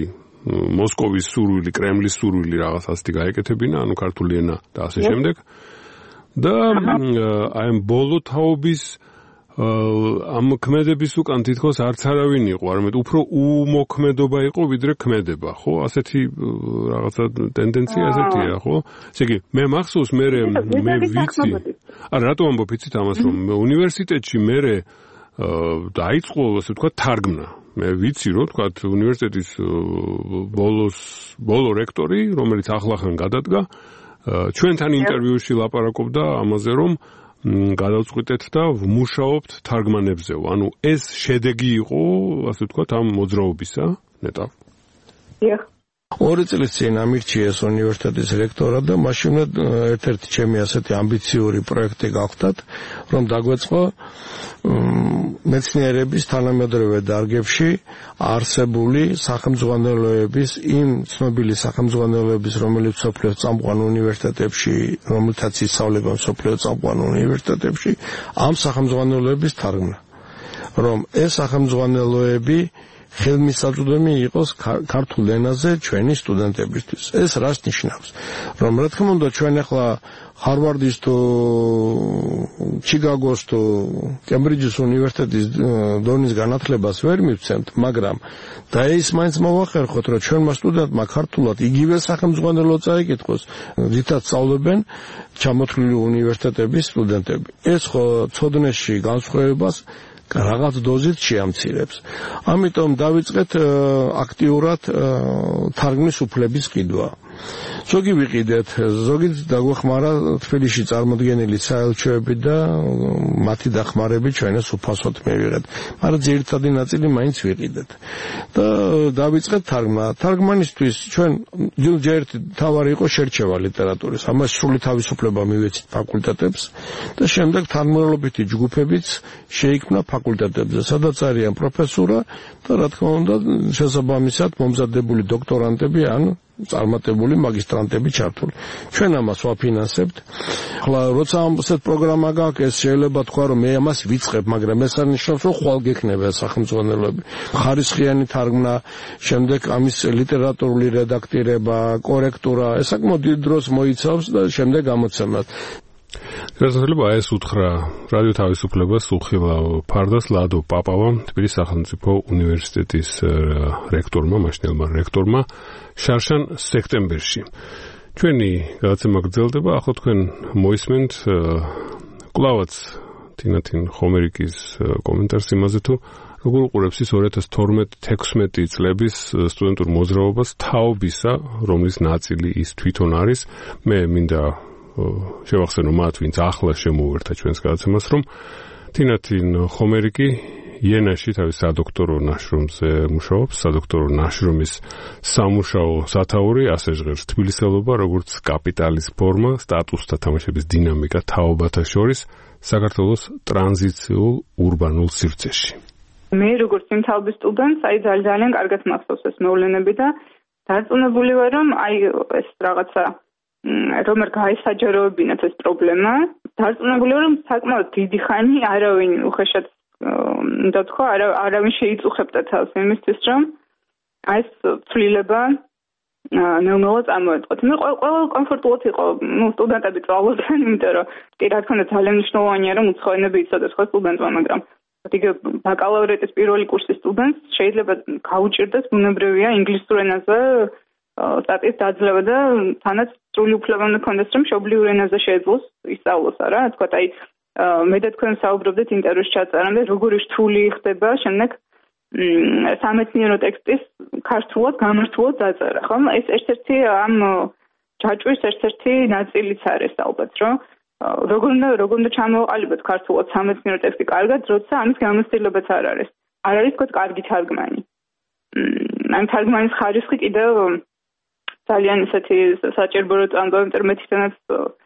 [SPEAKER 2] მოსკოვის სურვილი, კრემლის სურვილი რაღაც ასეთი გაეკეთებინა, ანუ ქართული ენა და ასე შემდეგ. და აი ამ ბოლო თაობის ამ ქმედების უკან თითქოს არც არავინ იყო, არამედ უფრო უმოქმედობა იყო ვიდრე ქმედება, ხო? ასეთი რაღაცა ტენდენცია ასეთია, ხო? ესე იგი, მე მახსოვს მე მე ვიცი. არა, რატო ამბობ იცით ამას, რომ უნივერსიტეტში მე დაიწყო, ასე ვთქვათ, თარგმნა. მე ვიცი, რომ ვთქვათ, უნივერსიტეტის ბოლოს ბოლო რექტორი, რომელიც ახლახან გადადგა, ჩვენთან ინტერვიუში ლაპარაკობდა ამაზე, რომ გადავწყვიტეთ და ვმუშაობთ თარგმანებზე. ანუ ეს შედეგი იყო, ასე ვთქვათ, ამ მოძრაობისა, ნეტა.
[SPEAKER 3] დიახ.
[SPEAKER 7] ორი წლის წინ ამირჩიეს უნივერსიტეტის რექტორად და მაშინ ერთ-ერთი ჩემი ასეთი ამბიციური პროექტი გავხდათ, რომ დაგვეწყო მეცნიერების თანამედროვე დარგებში არსებული სახელმძღვანელოების, იმ ცნობილი სახელმძღვანელოების, რომელიც მსოფლიოს წამყვან უნივერსიტეტებში, რომელთაც ისწავლება მსოფლიოს წამყვან უნივერსიტეტებში, ამ სახელმძღვანელოების თარგმნა. რომ ეს სახელმძღვანელოები ხელმისაწვდომი იყოს ქართულ ენაზე ჩვენი სტუდენტებისთვის. ეს რას ნიშნავს? რომ რა თქმა უნდა ჩვენ ახლა ჰარვარდის თუ ჩიკაგოს თუ კემბრიჯის უნივერსიტეტის დონის განათლებას ვერ მივცემთ, მაგრამ და ის მაინც მოვახერხოთ, რომ ჩვენმა სტუდენტმა ქართულად იგივე სახელმძღვანელო წაიკითხოს, რითაც სწავლებენ ჩამოთვლილი უნივერსიტეტების სტუდენტები. ეს ხო ცოდნეში განსხვავებას რაღაც დოზით შეამცირებს. ამიტომ დავიწყეთ აქტიურად თარგმნის უფლების ყიდვა. ზოგი ვიყიდეთ, ზოგი დაგვეხმარა თბილისში წარმოდგენილი საელჩოები და მათი დახმარები ჩვენს უფასოდ მივიღეთ. მაგრამ ძირითადი ნაწილი მაინც ვიყიდეთ. და დავიწყეთ თარგმნა. თარგმანისთვის ჩვენ ჯერჯერობით თავარი იყო შერჩევა ლიტერატურის. ამას სრული თავისუფლება მივეცით ფაკულტეტებს და შემდეგ თანმიმდევრობითი ჯგუფებიც შეიქმნა ფაკულტეტებზე, სადაც არიან პროფესურა და რა თქმა უნდა შესაბამისად მომზადებული დოქტორანტები ან წარმატებული მაგისტრანტები ჩართული. ჩვენ ამას ვაფინანსებთ. ახლა როცა ამასეთ პროგრამა გაქვს, ეს შეიძლება თქვა, რომ მე ამას ვიწყებ, მაგრამ ეს არ ნიშნავს, რომ ხვალ გექნება სახელმძღვანელოები. ხარისხიანი თარგმნა, შემდეგ ამის ლიტერატურული რედაქტირება, კორექტურა, ეს საკმაოდ დიდ დროს მოიცავს და შემდეგ გამოცემას.
[SPEAKER 2] შესაძლოა ეს უთხრა რადიო თავისუფლებას უხილავ ფარდას ლადო პაპავამ, თბილისის სახელმწიფო უნივერსიტეტის რექტორმა, მაშინელმა რექტორმა შარშან სექტემბერში. ჩვენი გადაცემა გრძელდება, ახლა თქვენ მოისმენთ კლავაც თინათინ ხომერიკის კომენტარს იმაზე თუ როგორ უყურებს ის ორი ათას თორმეტ თექვსმეტი წლების სტუდენტურ მოძრაობას თაობისა, რომლის ნაწილი ის თვითონ არის. მე მინდა შევახსენო მათ, ვინც ახლა შემოუერთა ჩვენს გადაცემას, რომ თინათინ ხომერიკი იენაში თავის სადოქტორო ნაშრომზე მუშაობს, სადოქტორო ნაშრომის სამუშაო სათაური, ასე ჟღერს თბილისელობა, როგორც კაპიტალის ფორმა, სტატუსთა თამაშების დინამიკა თაობათა შორის საქართველოს ტრანზიციულ ურბანულ სივრცეში.
[SPEAKER 3] მე როგორც იმ თაობის სტუდენტს, აი ძალიან კარგად მახსოვს ეს მოვლენები და დარწმუნებული ვარ, რომ აი ეს რაღაცა რომ არ გაისაჯაროებინათ ეს პრობლემა, დარწმუნებული ვარ, რომ საკმაოდ დიდი ხანი არავინ უხეშად და თქვა, არავინ შეიწუხებდა თავს იმისთვის, რომ აი ეს ცვლილება ნელ-ნელა წამოეწყოთ. მე ყველა კომფორტულად იყო, ნუ სტუდენტები წვალობდნენ, იმიტომ რომ კი რა თქმა უნდა ძალიან მნიშვნელოვანია, რომ უცხოენები იცოდეს ხო სტუდენტმა, მაგრამ იგივე ბაკალავრიატის პირველი კურსის სტუდენტს შეიძლება გაუჭირდეს ბუნებრივია ინგლისურ ენაზე სტატიის დაძლევა და თანაც სრული უფლება უნდა ქონდეს, რომ მშობლიურ ენაზე შეეძლოს ისწავლოს, არა? თქვა, აი მე და თქვენ საუბრობდით ინტერვიუს ჩაწერამდე, როგორი რთული ხდება შემდეგ სამეცნიერო ტექსტის ქართულად გამართულად დაწერა, ხო? ეს ერთ-ერთი ამ ჯაჭვის ერთ-ერთი ნაწილიც არის ალბათ, რომ როგორ უნდა როგორ უნდა ჩამოვაყალიბოთ ქართულად სამეცნიერო ტექსტი კარგად, როცა ამის გამოცდილებაც არ არის. არ არის თქვა კარგი თარგმანი. ამ თარგმანის ხარისხი კიდევ ძალიან ისეთი საჭირო რო წამდა, იმიტომ რომ მე თვითონაც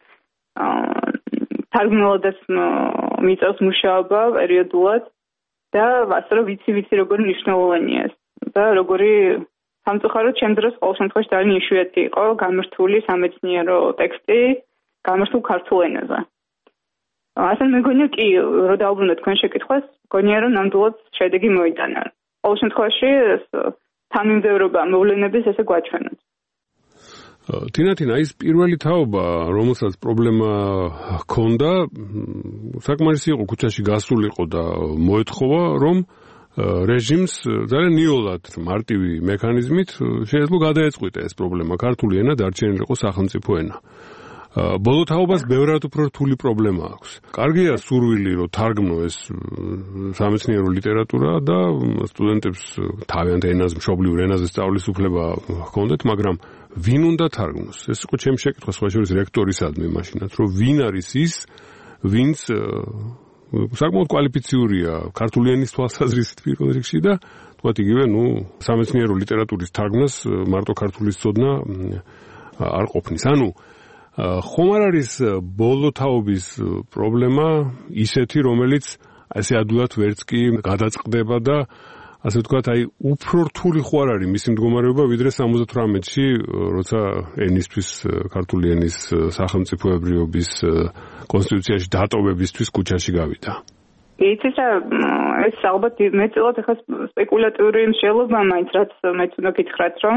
[SPEAKER 3] თარგმნელადაც მიწევს მუშაობა პერიოდულად და ასე რომ ვიცი ვიცი როგორი მნიშვნელოვანია ეს და როგორი სამწუხაროდ ჩემ დროს ყოველ შემთხვევაში ძალიან იშვიათი იყო გამართული სამეცნიერო ტექსტი გამართულ ქართულ ენაზე. ასე მეგონია კი რო დაუბრუნდეთ თქვენ შეკითხვას, მგონია რომ ნამდვილად შედეგი მოიტანა. ყოველ შემთხვევაში ეს თანმიმდევრობა მოვლენების ესე გვაჩვენებს.
[SPEAKER 2] თინათინ აი ეს პირველი თაობა, რომელსაც პრობლემა ჰქონდა, საკმარისი იყო ქუჩაში გასულიყო და მოეთხოვა, რომ რეჟიმს ძალიან ნიოლად მარტივი მექანიზმით შეეძლო გადაეწყვიტა ეს პრობლემა. ქართული ენა დარჩენილიყო სახელმწიფო ენა. ბოლო თაობას ბევრად უფრო რთული პრობლემა აქვს. კარგია სურვილი, რომ თარგმნო ეს სამეცნიერო ლიტერატურა და სტუდენტებს თავიანთ ენაზე, მშობლიურ ენაზე სწავლის უფლება ჰქონდეთ, მაგრამ ვინ უნდა თარგმნოს? ეს იყო ჩემი შეკითხვა სხვა შორის რექტორისადმი მაშინაც, რომ ვინ არის ის, ვინც საკმაოდ კვალიფიციურია ქართული ენის თვალსაზრისით პირველ რიგში და თქვათ იგივე, ნუ სამეცნიერო ლიტერატურის თარგმნას მარტო ქართულის ცოდნა არ ყოფნის. ანუ ხომ არ არის ბოლო თაობის პრობლემა ისეთი, რომელიც ასე ადვილად ვერც კი გადაწყდება და ასე ვთქვათ, აი უფრო რთული ხო არ არის მისი მდგომარეობა, ვიდრე სამოცდათვრამეტში, როცა ენისთვის, ქართული ენის სახელმწიფოებრიობის კონსტიტუციაში დატოვებისთვის ქუჩაში გავიდა.
[SPEAKER 3] იცით რა, ეს ალბათ მეტწილად ახლა სპეკულატიური მსჯელობა მაინც, რაც მეც უნდა გითხრათ, რომ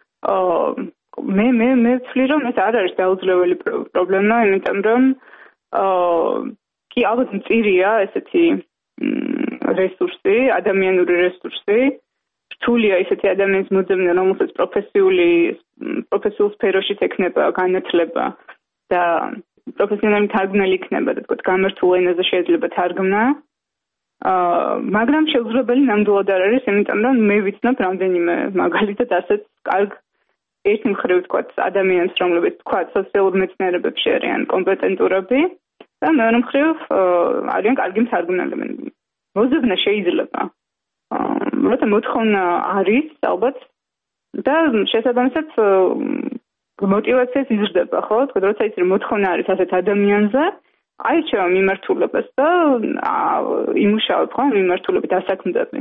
[SPEAKER 3] მე მე მე ვთვლი, რომ ეს არ არის დაუძლეველი პრობლემა, იმიტომ რომ კი ალბათ მწირია ესეთი რესურსი, ადამიანური რესურსი, რთულია ისეთი ადამიანის მოძებნა, რომელსაც პროფესიული პროფესიულ სფეროში ექნება განათლება და პროფესიონალი თარგმნელი იქნება და თქო გამართულ ენაზე შეიძლება თარგმნა. მაგრამ შეუძლებელი ნამდვილად არ არის, იმიტომ რომ მე ვიცნობ რამდენიმე მაგალითად ასეთ კარგ ერთი მხრივ ვთქვათ ადამიანს, რომლებიც ვთქვათ სოციალურ მეცნიერებებში არიან კომპეტენტურები და მეორე მხრივ არიან კარგი მთარგმნელები. მოძებნა შეიძლება. როცა მოთხოვნა არის, ალბათ და შესაბამისად მოტივაციაც იზრდება, ხო? თქო, როცა ის მოთხოვნა არის ასეთ ადამიანზე, აირჩევა მიმართულებას და იმუშავებ, ხო, მიმართულებით დასაქმდები.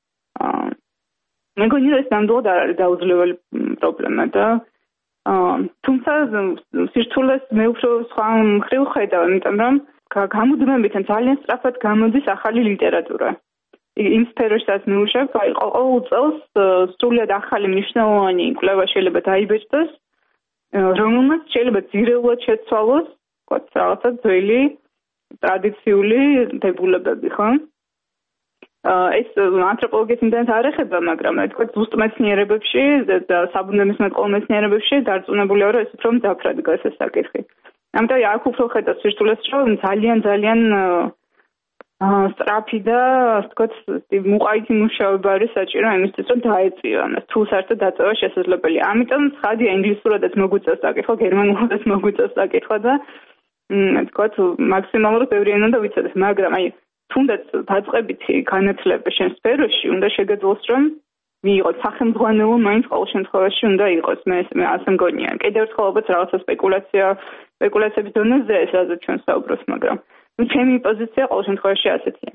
[SPEAKER 3] მეგონი რომ ეს ნამდვილად არ არის დაუძლეველი პრობლემა და თუმცა სირთულეს მე უფრო სხვა მხრივ ხედავ, იმიტომ რომ გამუდმებით ძალიან სწრაფად გამოდის ახალი ლიტერატურა. იმ სფეროშიც მუშაობ, აი ყოველ წელს სრულიად ახალი მნიშვნელოვანი კვლევა შეიძლება დაიბეჭდეს, რომელმაც შეიძლება ძირეულად შეცვალოს, ვთქვათ, რაღაცა ძველი ტრადიციული დებულებები, ხო? ეს ანთროპოლოგიის იმდენად არ ეხება, მაგრამ თქვა ზუსტ მეცნიერებებში და საბუნებისმეტყველო მეცნიერებებში დარწმუნებულია, რომ ეს უფრო მძაფრად დგას ეს საკითხი. ამიტომ აქ უფრო ხედავს სირთულეს, რომ ძალიან ძალიან სწრაფი და ასე ვთქვათ, მუყაითი მუშაობა არის საჭირო იმისთვის, რომ დაეწიო ამას. თუ საერთოდ დაწევა შესაძლებელია. ამიტომ ცხადია ინგლისურადაც მოგვიწევს საკითხვა, გერმანულადაც მოგვიწევს საკითხვა და ვთქვათ, მაქსიმალურად ბევრი ენა უნდა ვიცოდეთ, მაგრამ აი თუნდაც დაწყებითი განათლება შენ სფეროში უნდა შეგეძლოს, რომ მიიღოს სახელმძღვანელო, მაინც ყოველ შემთხვევაში უნდა იყოს. მე მე ასე მგონია. კიდევ ერთხელ ალბათ რაღაცა სპეკულაცია, სპეკულაციების დონეზე ეს რაზეც ჩვენ საუბრობთ, მაგრამ ну ჩემი პოზიცია ყოველ შემთხვევაში ასეთია.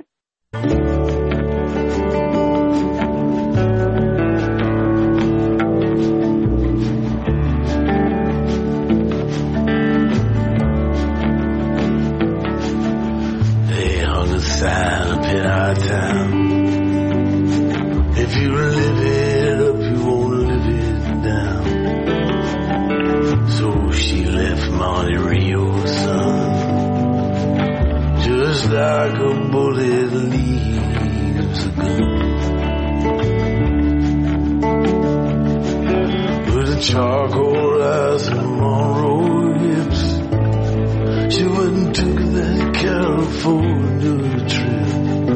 [SPEAKER 5] Sign up in our town. If you live it up, you won't live it down. So she left Monte Rio, son, just like a bullet leaves a gun. With a charcoal eyes and Monroe hips, she went and took that California trip.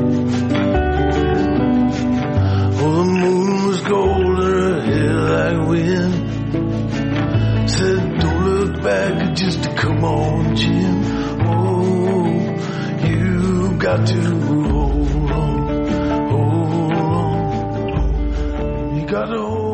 [SPEAKER 5] Oh, the moon was gold and her hair like wind. Said, don't look back, just come on, Jim. Oh, you got to hold on, hold on. You got to hold on.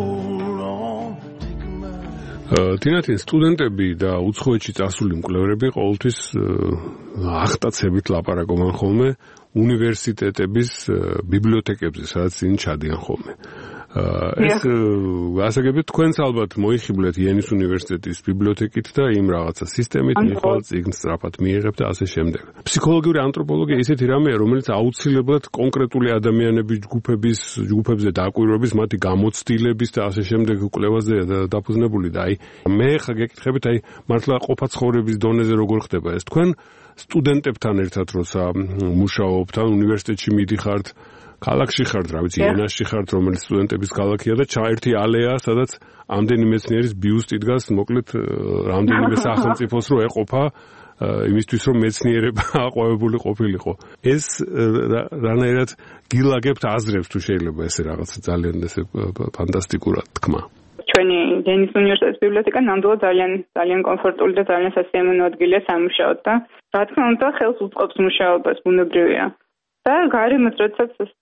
[SPEAKER 2] თინათინ სტუდენტები და უცხოეთში წასული მკვლევრები ყოველთვის ახტაცებით ლაპარაკობენ ხოლმე უნივერსიტეტების ბიბლიოთეკებზე, სადაც წინ ჩადიან ხოლმე. ეს ასაგებით თქვენს ალბათ მოიხიბლეთ იენის უნივერსიტეტის ბიბლიოთეკით და იმ რაღაცა სისტემით მიხვალ წიგნს სწრაფად მიიღებთ და ასე შემდეგ. ფსიქოლოგიური ანთროპოლოგია ისეთი რამეა, რომელიც აუცილებლად კონკრეტული ადამიანების ჯგუფების ჯგუფებზე დაკვირვების, მათი გამოცდილების და ასე შემდეგ კვლევაზე დაფუძნებული და აი მე ხა გეკითხებით აი მართლა ყოფა ცხოვრების დონეზე როგორ ხდება ეს თქვენ სტუდენტებთან ერთად როცა მუშაობთ ან უნივერსიტეტში მიდიხართ ქალაქში ხართ, რა ვიცი, ენაში ხართ, რომელიც სტუდენტების ქალაქია და ჩაერთი ალეა, სადაც ამდენი მეცნიერის ბიუსტი დგას, მოკლედ რამდენიმე სახელმწიფოს რო ეყოფა იმისთვის რომ მეცნიერება აყვავებული ყოფილიყო. ეს რანაირად გილაგებთ აზრებს თუ შეიძლება ესე რაღაც ძალიან ესე ფანტასტიკურად თქმა.
[SPEAKER 3] ჩვენი იენის უნივერსიტეტის ბიბლიოთეკა ნამდვილად ძალიან ძალიან კომფორტული და ძალიან სასიამოვნო ადგილია სამუშაოდ და რა თქმა უნდა ხელს უწყობს მუშაობას ბუნებრივია. და გარემოც როდესაც ეს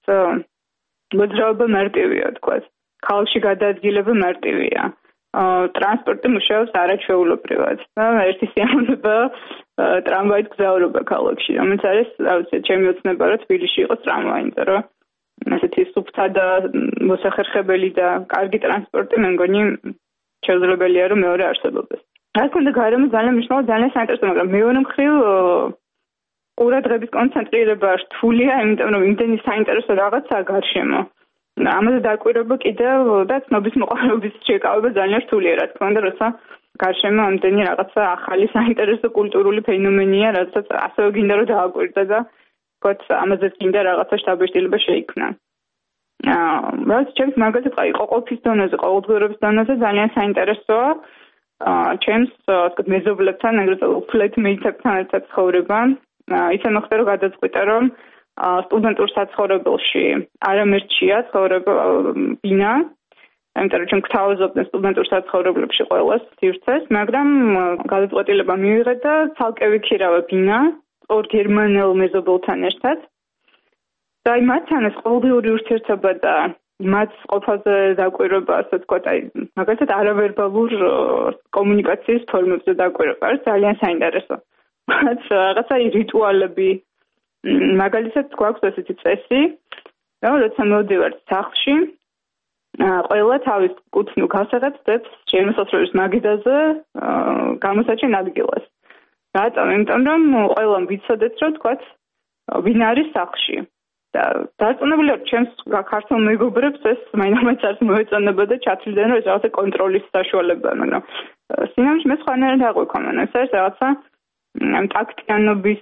[SPEAKER 3] მოძრაობა მარტივია თქვა. ქალაქში გადაადგილება მარტივია. ტრანსპორტი მუშაობს არაჩვეულებრივად. და ერთი სიამოვნება ტრამვაით გზავრობა ქალაქში. რომელიც არის, რა ვიცი, ჩემი ოცნება რა თბილისში იყოს ტრამვაი, იმიტომ რომ ასეთი სუფთა და მოსახერხებელი და კარგი ტრანსპორტი მე მგონი შეუძლებელია რომ მეორე არსებობდეს. რა თქმა უნდა გარემო ძალიან მნიშვნელოვანი, ძალიან საინტერესო, მაგრამ მეორე მხრივ ყურადღების კონცენტრირება რთულია, იმიტომ რომ იმდენი საინტერესო რაღაცაა გარშემო. ამაზე დაკვირვება კიდევ და ცნობის მოყოლების შეკავება ძალიან რთულია, რა თქმა უნდა, როცა გარშემო ამდენი რაღაცა ახალი საინტერესო კულტურული ფენომენია, რასაც ასევე გინდა რომ დააკვირდე და თქოთ ამაზე გინდა რაღაცა შთაბეჭდილება შეიქმნა. აა, რაც ჩემს მაგალითად აი ყოფის დონეზე, ყოველდღიურობის დონეზე ძალიან საინტერესოა. აა, ჩემს ასე მეზობლებთან, ეგრეთ წოდებული ფლეტმეიტებთან ერთად ცხოვრება. ისე მოხდა რომ გადაწყვიტა რომ სტუდენტურ საცხოვრებელში არამერჩია ცხოვრება ბინა, იმიტომ რომ ჩვენ გვთავაზობდნენ სტუდენტურ საცხოვრებლებში ყოველას სივრცეს, მაგრამ გადაწყვეტილება მივიღე და ცალკე ვიქირავე ბინა ორ გერმანელ მეზობელთან ერთად. და აი მათთან ეს ყოველდღიური ურთიერთობა და მათ ყოფაზე დაკვირვება, ასე ვთქვათ, აი მაგალითად არავერბალურ კომუნიკაციის ფორმებზე დაკვირვება არის ძალიან საინტერესო. რაც რაღაცა რიტუალები მაგალითად გვაქვს ესეთი წესი, რომ როცა მოვდივართ სახლში, ყველა თავის კუთვნილ გასაღებს დებს შემოსასრულის მაგიდაზე გამოსაჩენ ადგილას. რატომ? იმიტომ რომ ყველამ ვიცოდეთ, რომ თქვათ, ვინ არის სახლში. და დარწმუნებული ვარ, ჩემს ქართულ მეგობრებს ეს მაინც არც მოეწონება და ჩათვლიდან რომ ეს რაღაცა კონტროლის საშუალებაა, მაგრამ სინამდვილეში მე სხვანაირად აღვიქვამენ. ეს არის რაღაცა ამ ტაქტიანობის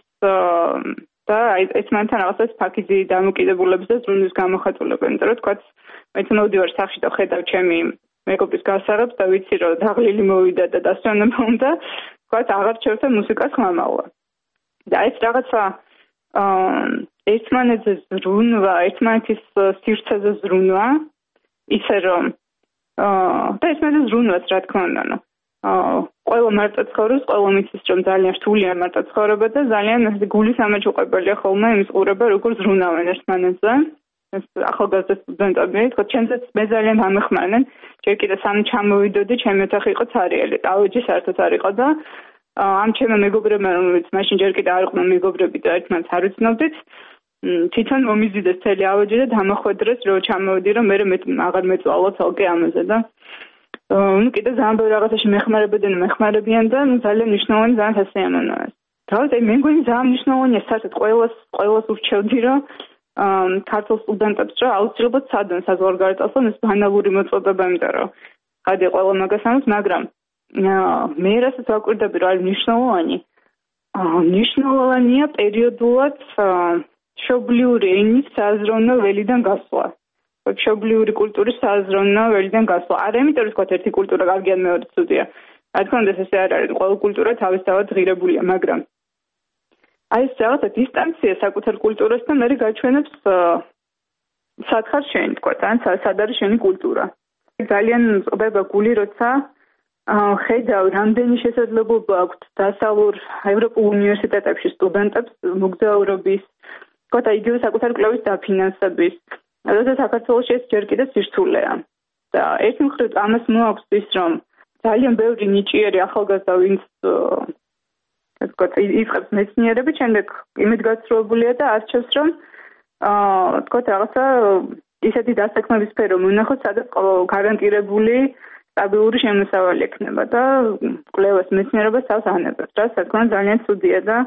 [SPEAKER 3] და ეს მანთან რაღაცას ფაქიზი დამოკიდებულების და ზრუნვის გამოხატულება. იმიტომ რომ თქვათ, მეც მოვდივარ სახლში და ხედავ ჩემი მეგობრის გასაღებს და ვიცი რომ დაღლილი მოვიდა და დასვენება უნდა, თქვათ, აღარ ჩერდა მუსიკას ხმამალა. და ეს რაღაცა ერთმანეთზე ზრუნვა, ერთმანეთის სივრცეზე ზრუნვა, ისე რომ და ერთმანეთზე ზრუნვას, რა თქმა უნდა, ყველა მარტო ცხოვრობს, ყველა მიცის რომ ძალიან რთულია მარტო ცხოვრება და ძალიან გულის ამაჯუყებელია ხოლმე იმის ყურება, როგორ ზრუნავენ ერთმანეთზე. ეს ახალგაზრდა სტუდენტები, თქო, ჩემზეც მე ძალიან ამეხმარნენ. ჯერ კიდე სამ ჩამოვიდოდი, ჩემი ოთახი იყო ცარიელი, ტავეჯი საერთოდ არ იყო და ამ ჩემო მეგობრებმა, რომელიც მაშინ ჯერ კიდე არ იყვნენ მეგობრები და ერთმანეთს არ ვიცნობდით, თვითონ მომიზიდეს მთელი ავეჯი და დამახვედრეს, რომ ჩამოვიდი, რომ მე აღარ მეწვალო ცალკე ამაზე და ну კიდე ძალიან ბევრი რაღაცაში მეხმარებოდნენ, მეხმარებიან და ძალიან მნიშვნელოვანი, ძალიან სასიამოვნოა. თავად აი მე მგონი ძალიან მნიშვნელოვანია საერთოდ ყოველას ყოველას ურჩევდი, რომ ქართულ სტუდენტებს რომ აუცილებლად სადან საზღვარგარეთასთან ეს ბანალური მოწოდება, იმიტომ რომ ხადი ყველა მაგას ამბობს, მაგრამ მე რასაც ვაკვირდები, რომ არის მნიშვნელოვანი, მნიშვნელოვანია პერიოდულად მშობლიური ენის საზროვნო ველიდან გასვლა. მშობლიური კულტურის საზროვნო ველიდან გასვლა. არა იმიტომ რომ თქვა ერთი კულტურა კარგია, მეორე ცუდია. რა თქმა უნდა ესე არ არის, ყველა კულტურა თავისთავად ღირებულია, მაგრამ აი ეს რაღაცა დისტანცია საკუთარ კულტურასთან მე გაჩვენებს სათხარ შენ თქვა, ან სად არის შენი კულტურა. ძალიან წდება გული, როცა ხედავ რამდენი შესაძლებლობა აქვს დასავლურ ევროპულ უნივერსიტეტებში სტუდენტებს მოგზაურობის, თქვა იგივე საკუთარ კვლევის დაფინანსების. როცა საქართველოში ეს ჯერ კიდევ სირთულეა. და ერთ მხრივ ამას მოაქვს ის, რომ ძალიან ბევრი ნიჭიერი ახალგაზრდა, ვინც თქვა იწყებს მეცნიერები, შემდეგ იმედგაცრუებულია და არჩევს, რომ აა თქვა რაღაცა ისეთი დასაქმების სფერო მონახოთ, სადაც გარანტირებული სტაბილური შემოსავალი ექნება და კვლევას მეცნიერებას თავს ანებებს, რა თქმა უნდა ძალიან ცუდია და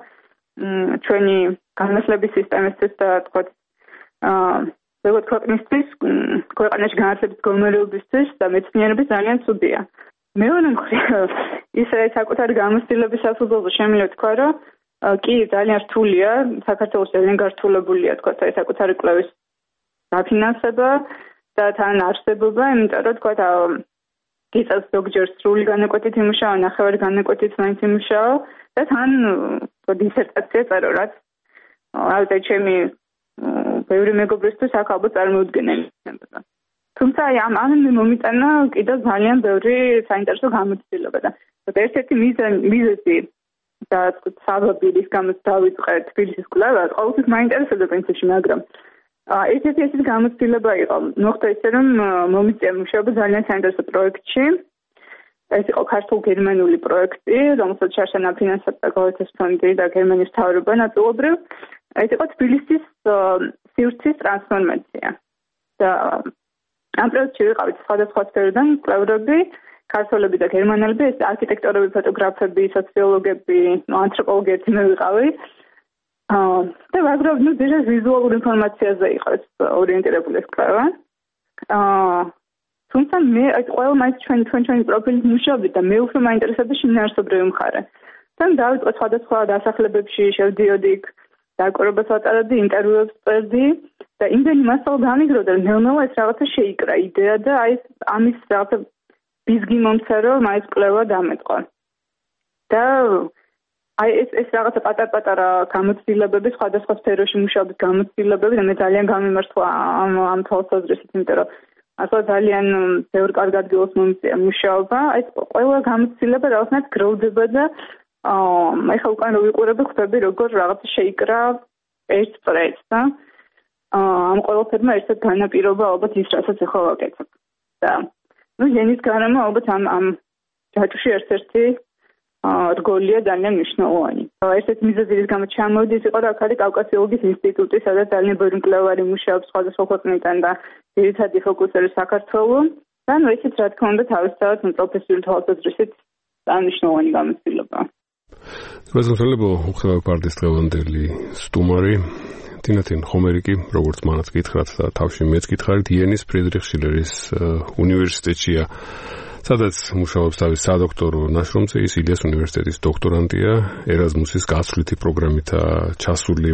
[SPEAKER 3] ჩვენი განათლების სისტემისთვის და თქო აა როგორც ქვეყნისთვის, ქვეყანაში განათლების გომერობისთვის და მეცნიერების ძალიან ცუდია. მეორე მხრივ ისე საკუთარი გამოცდილების საფუძველზე შემიძლია თქვა, რომ კი ძალიან რთულია, საქართველოს ძალიან გართულებულია თქვა ეს საკუთარი კვლევის დაფინანსება და თან არსებობა, იმიტომ რომ თქვა გიწევს ზოგჯერ სრული განაკვეთით იმუშავა, ნახევარი განაკვეთით მაინც იმუშავა და თან დისერტაცია წერო, რაც ალბათ ჩემი ბევრი მეგობრისთვის აქ ალბათ წარმოუდგენელი იქნებოდა. თუმცა აი ამ ამ მომიტანა კიდევ ძალიან ბევრი საინტერესო გამოცდილება და ერთ-ერთი მიზეზი და საბაბი რის გამოც დავიწყე თბილისის კვლევა, ყოველთვის მაინტერესებდა პრინციპში, მაგრამ ერთ-ერთი ესეთი გამოცდილება იყო. მოხდა ისე, რომ მომიწია მუშაობა ძალიან საინტერესო პროექტში. ეს იყო ქართულ-გერმანული პროექტი, რომელსაც შარშან აფინანსებდა გოეთეს ფონდი და გერმანიის მთავრობა ნაწილობრივ. ეს იყო თბილისის სივრცის ტრანსფორმაცია. და ამ პროექტში ვიყავით სხვადასხვა სფეროდან მკვლევრები, ქართველები და გერმანელები, ეს არქიტექტორები, ფოტოგრაფები, სოციოლოგები, ანთროპოლოგები მე ვიყავი. აა და ვაგროვ ნუ ძირითადად ვიზუალურ ინფორმაციაზე იყო ეს ორიენტირებული ეს კვლევა. აა თუმცა მე აი ყველა მაინც ჩვენ ჩვენ ჩვენი პროფილის მუშაობდი და მე უფრო მაინტერესებდა შინაარსობრივი მხარე. თან დავიწყე სხვადასხვა დასახლებებში შევდიოდი, დაკვირვებას ვატარებდი, ინტერვიუებს წერდი და იმდენი მასალა გამიგროვდა, რომ ნელ-ნელა ეს რაღაცა შეიკრა იდეა და აი ამის რაღაცა ბიზგი მომცა, რომ აი ეს კვლევა დამეტყვა. და აი ეს ეს რაღაცა პატარ-პატარა გამოცდილებები, სხვადასხვა სფეროში მუშაობის გამოცდილებები და მე ძალიან გამიმართლა ამ ამ თვალსაზრისით, იმიტომ რომ ახლა ძალიან ბევრ კარგ ადგილას მომიწია მუშაობა, აი ყველა გამოცდილება რაღაცნაირად გროვდება და აა ეხლა უკან რო ვიყურები, ხვდები როგორ რაღაცა შეიკრა ერთ პროექტს და ამ ყველაფერმა ერთად განაპირობა ალბათ ის, რასაც ეხლა ვაკეთებ. და ну ენის გარემო ალბათ ამ ამ ჯაჭვში ერთ-ერთი რგოლია ძალიან მნიშვნელოვანი. ერთ-ერთი მიზეზი რის გამოც ჩამოვიდი ის იყო, რომ აქ არის კავკასიოლოგიის ინსტიტუტი, სადაც ძალიან ბევრი მკვლევარი მუშაობს სხვადასხვა ქვეყნიდან და ძირითადი ფოკუსი არის საქართველო. და ნუ ესეც რა თქმა უნდა თავისთავად პროფესიული თვალსაზრისით ძალიან მნიშვნელოვანი გამოცდილებაა.
[SPEAKER 2] გასაგებია უხელავი პარტიის დღევანდელი სტუმარი ტინათინ ხომერიკი, როგორც მანაც გითხრათ და თავში მეც გითხარით, იენის ფრიდრიხ შილერის უნივერსიტეტშია, სადაც მუშაობს თავის სადოქტორო ნაშრომზე. ის ილიას უნივერსიტეტის დოქტორანტია, ერაზმუსის გასვლითი პროგრამითაა ჩასული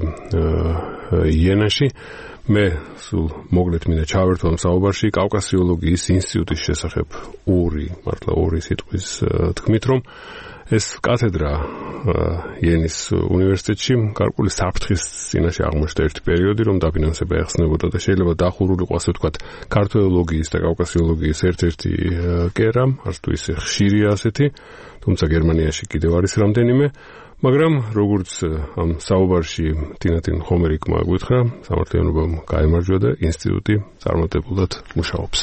[SPEAKER 2] იენაში. მე სულ მოგლეთ მინდა ჩავერთო ამ საუბარში კავკასიოლოგიის ინსტიტუტის შესახებ ორი, მართლა ორი სიტყვის თქმით, რომ ეს კათედრა იენის უნივერსიტეტში გარკვეული საფრთხის წინაშე აღმოჩნდა ერთი პერიოდი, რომ დაფინანსება ეხსნებოდა და შეიძლება დახურული იყო, ასე ვთქვათ, ქართველოლოგიის და კავკასიოლოგიის ერთ-ერთი კერა, არც თუ ისე ხშირია ასეთი, თუმცა გერმანიაში კიდევ არის რამდენიმე, მაგრამ როგორც ამ საუბარში ტინათინ ხომერიკმა გვითხრა, სამართლიანობამ გაემარჯვა და ინსტიტუტი წარმატებულად მუშაობს.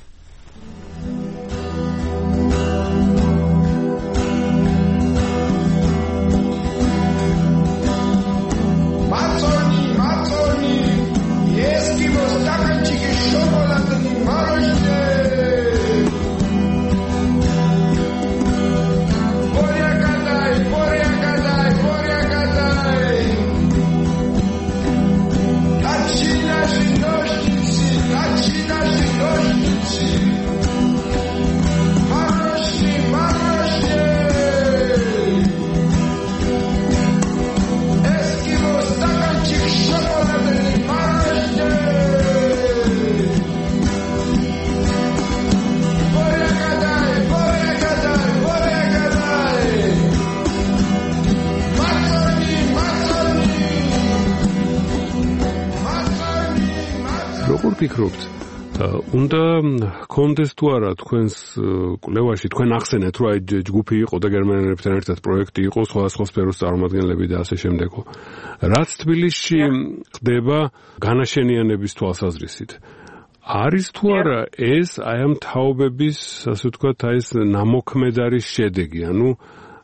[SPEAKER 2] ფიქრობთ, უნდა კონდეს თუ არა თქვენს კვლევაში, თქვენ ახსენეთ, რომ აი ჯგუფი იყო და გერმანელებთან ერთად პროექტი იყო, სხვადასხვა სფეროს წარმომადგენლები და ასე შემდეგ. რაც თბილისში ხდება განაშენიანების თვალსაზრისით, არის თუ არა ეს აი ამ თაობების, ასე ვთქვათ, აი ეს ნამოქმედარის შედეგი, ანუ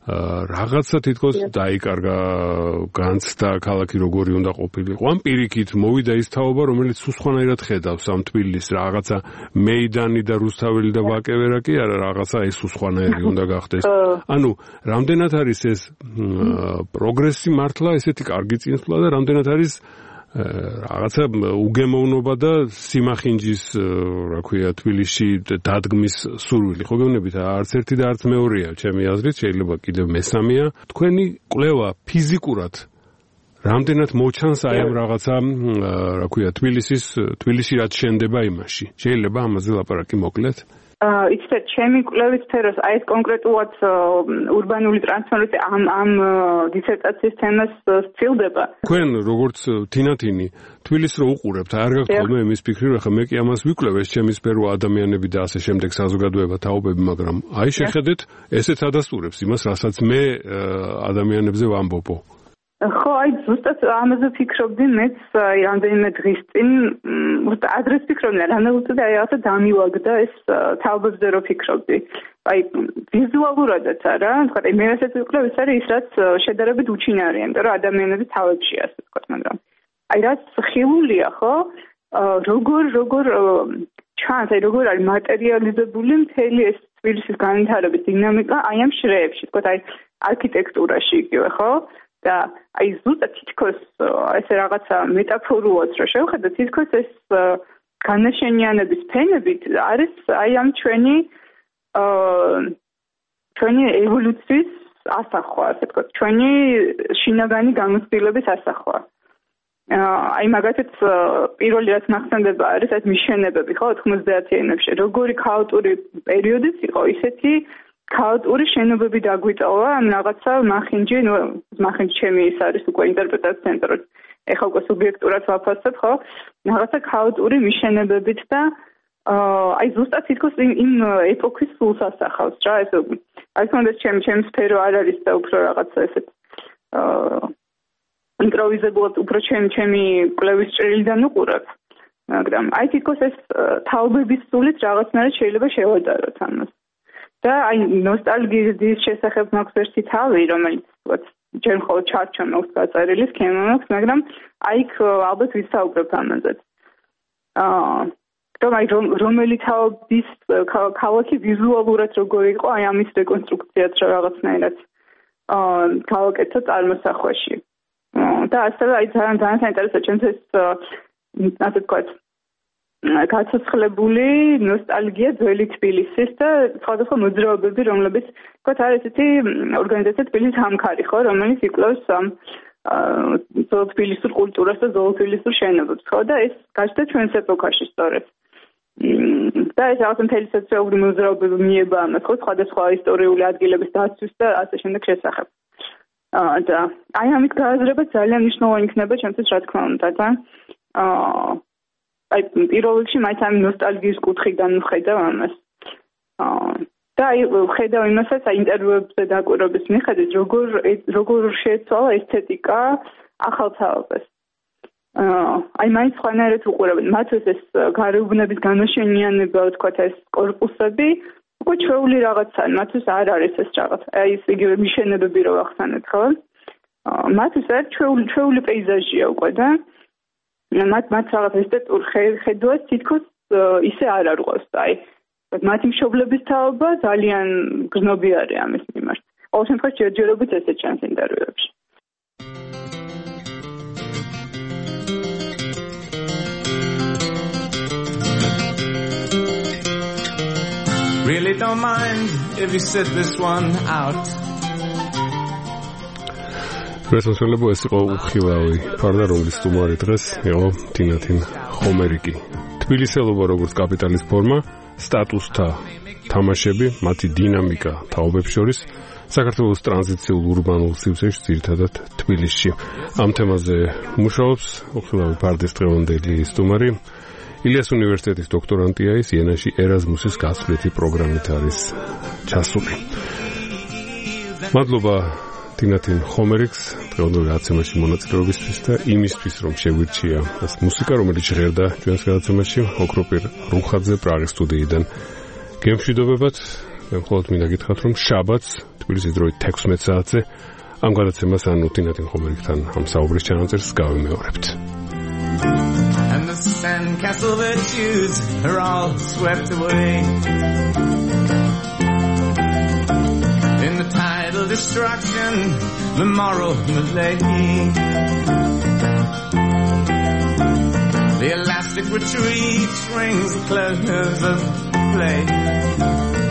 [SPEAKER 2] რაღაცა თითქოს დაიკარგა განცდა ქალაქი როგორი უნდა ყოფილიყო. ამ პირიქით მოვიდა ის თაობა, რომელიც სუსხანაირად ხედავს ამ თბილისს, რაღაცა მეიდანი და რუსთაველი და ვაკევერა კი არა, რაღაცა ეს სუსხანაირი უნდა გახდეს. ანუ რამდენად არის ეს პროგრესი მართლა ესეთი კარგი წინსვლა და რამდენად არის რაღაცა უგემოვნობა და სიმახინჯის, რა ქვია, თბილისში დადგმის სურვილი. ხო გეუბნებით, არც ერთი და არც მეორეა, ჩემი აზრით, შეიძლება კიდევ მესამეა. თქვენი კვლევა ფიზიკურად რამდენად მოჩანს აი ამ რაღაცა, რა ქვია, თბილისის, თბილისი რაც შენდება იმაში. შეიძლება ამაზე ლაპარაკი მოკლედ?
[SPEAKER 3] იცით, ჩემი კვლევის სფეროს აი ეს კონკრეტულად ურბანული ტრანსფორმაცია ამ ამ დისერტაციის თემას სცილდება.
[SPEAKER 2] თქვენ როგორც თინათინი თბილისს რო უყურებთ, არ გაქვთ ხოლმე იმის ფიქრი, რომ ხა მე კი ამას ვიკვლევ, ეს ჩემი სფერო ადამიანები და ასე შემდეგ საზოგადოება, თაობები, მაგრამ აი შეხედეთ, ესეც ადასტურებს იმას, რასაც მე ადამიანებზე ვამბობო.
[SPEAKER 3] ხო, აი ზუსტად ამაზე ფიქრობდი მეც რამდენიმე დღის წინ, ადრეს ფიქრობდი, რანაირად აი ასე დამივაგდა ეს თაობებზე რო ფიქრობდი. აი ვიზუალურადაც არა, თქვა აი მე ასეთ ვიკვლევ, ის არის ის რაც შედარებით უჩინარია, იმიტომ რომ ადამიანების თავებში ასე თქვა, მაგრამ აი რაც ხილულია, ხო? როგორ როგორ ჩანს, აი როგორ არის მატერიალიზებული მთელი ეს თბილისის განვითარების დინამიკა აი ამ შრეებში, თქვა აი არქიტექტურაში იგივე, ხო? და აი ზუსტად თითქოს ესე რაღაცა მეტაფორულად რო შევხედოთ, თითქოს ეს განაშენიანების ფენებით არის აი ამ ჩვენი ჩვენი ევოლუციის ასახვა, ასე ვთქვათ, ჩვენი შინაგანი გამოცდილების ასახვა. აი მაგათაც პირველი რაც მახსენდება არის ეს მიშენებები, ხო, ოთხმოცდაათიანებში, როგორი ქაოტური პერიოდიც იყო, ისეთი ქაოტური შენობები დაგვიტოვა ამ რაღაცა მახინჯი, ნუ მახინჯი ჩემი ის არის უკვე ინტერპრეტაციის ცენტრი. ეხლა უკვე სუბიექტურად ვაფასებ, ხო? რაღაცა ქაოტური მიშენებებით და აი ზუსტად თითქოს იმ ეპოქის სულს ასახავს რა, ეს აი თუნდაც ჩემი ჩემი სფერო არ არის და უფრო რაღაცა ესეთ იმპროვიზებულად უფრო ჩემი ჩემი კვლევის ჭრილიდან უყურებ. მაგრამ აი თითქოს ეს თაობების სულით რაღაცნაირად შეიძლება შევადაროთ ამას. და აი ნოსტალგიის შესახებ მაქვს ერთი თავი, რომელიც ვთქვათ, ჯერ მხოლოდ ჩარჩომ აქვს გაწერილი, სქემა მაქვს, მაგრამ აი ალბათ ვისაუბრებ ამაზე. აა, რომ აი რომელი თაობის ქალაქი ვიზუალურად როგორი იყო, აი ამის რეკონსტრუქციაც რაღაცნაირად აა ქალაქეთო წარმოსახვაში. და ასევე აი ძალიან ძალიან საინტერესოა ჩემთვის ეს ასე ვთქვათ, გაცოცხლებული ნოსტალგია ძველი თბილისის და სხვადასხვა მოძრაობები, რომლებიც ვთქვათ არის ესეთი ორგანიზაცია თბილისის ჰამქარი, ხო, რომელიც იკვლევს ამ ძველ თბილისურ კულტურას და ძველ თბილისურ შენობებს, ხო, და ეს გაჩნდა ჩვენს ეპოქაში სწორედ. და ეს რაღაც მთელი სოციალური მოძრაობები მიება ამას, ხო, სხვადასხვა ისტორიული ადგილების დაცვის და ასე შემდეგ შესახებ. და აი ამით გააზრება ძალიან მნიშვნელოვანი იქნება ჩემთვის, რა თქმა უნდა, და აა აი პირველ რიგში მაინც ამ ნოსტალგიის კუთხიდან ვხედავ ამას. აა და აი ვხედავ იმასაც აი ინტერვიუებზე დაკვირვების მიხედვით, როგორ როგორ შეცვალა ესთეტიკა ახალ თაობას. აა აი მაინც სხვანაირად უყურებენ. მათთვის ეს გარეუბნების განაშენიანება, ვთქვათ, ეს კორპუსები უკვე ჩვეული რაღაცაა, მათთვის არ არის ეს რაღაც. აი ეს იგივე მიშენებები რო ახსენეთ, ხო? აა მათთვის ეს ჩვეული ჩვეული პეიზაჟია უკვე და მათ მათ რაღაც ესთეტურ ხედვას თითქოს ისე არ არღვევს. აი მათი მშობლების თაობა ძალიან გრძნობი არის ამის მიმართ. ყოველ შემთხვევაში ჯერჯერობით ესე ჩანს ინტერვიუებში.
[SPEAKER 1] Really don't mind if you sit this one out.
[SPEAKER 2] რესურსებო ეს იყო უხილავი ფარდა, რომლის სტუმარი დღეს იყო თინათინ ხომერიკი. თბილისელობა როგორც კაპიტალის ფორმა, სტატუსთა თამაშები, მათი დინამიკა თაობებს შორის, საქართველოს ტრანზიციულ ურბანულ სივრცეში, ძირითადად თბილისში. ამ თემაზე მუშაობს უხილავი ფარდის დღევანდელი სტუმარი, ილიას უნივერსიტეტის დოქტორანტია, ის იენაში ერაზმუსის გასვლითი პროგრამით არის ჩასული. მადლობა თინათინ ხომერიკს დღევანდელ გადაცემაში მონაწილეობისთვის და იმისთვის, რომ შეგვირჩია ეს მუსიკა, რომელიც ჟღერდა ჩვენს გადაცემაში, ოქროპირ რუხაძე პრაღის სტუდიიდან. გემშვიდობებად, მე მხოლოდ მინდა გითხრათ, რომ შაბათს თბილისის დროით თექვსმეტ საათზე ამ გადაცემას ანუ ტინატინ ხომერიკთან ამ საუბრის ჩანაწერს გავიმეორებთ.
[SPEAKER 1] And the sandcastle virtues are all swept away in the tidal destruction, the moral malaise. The elastic retreat rings the close of play.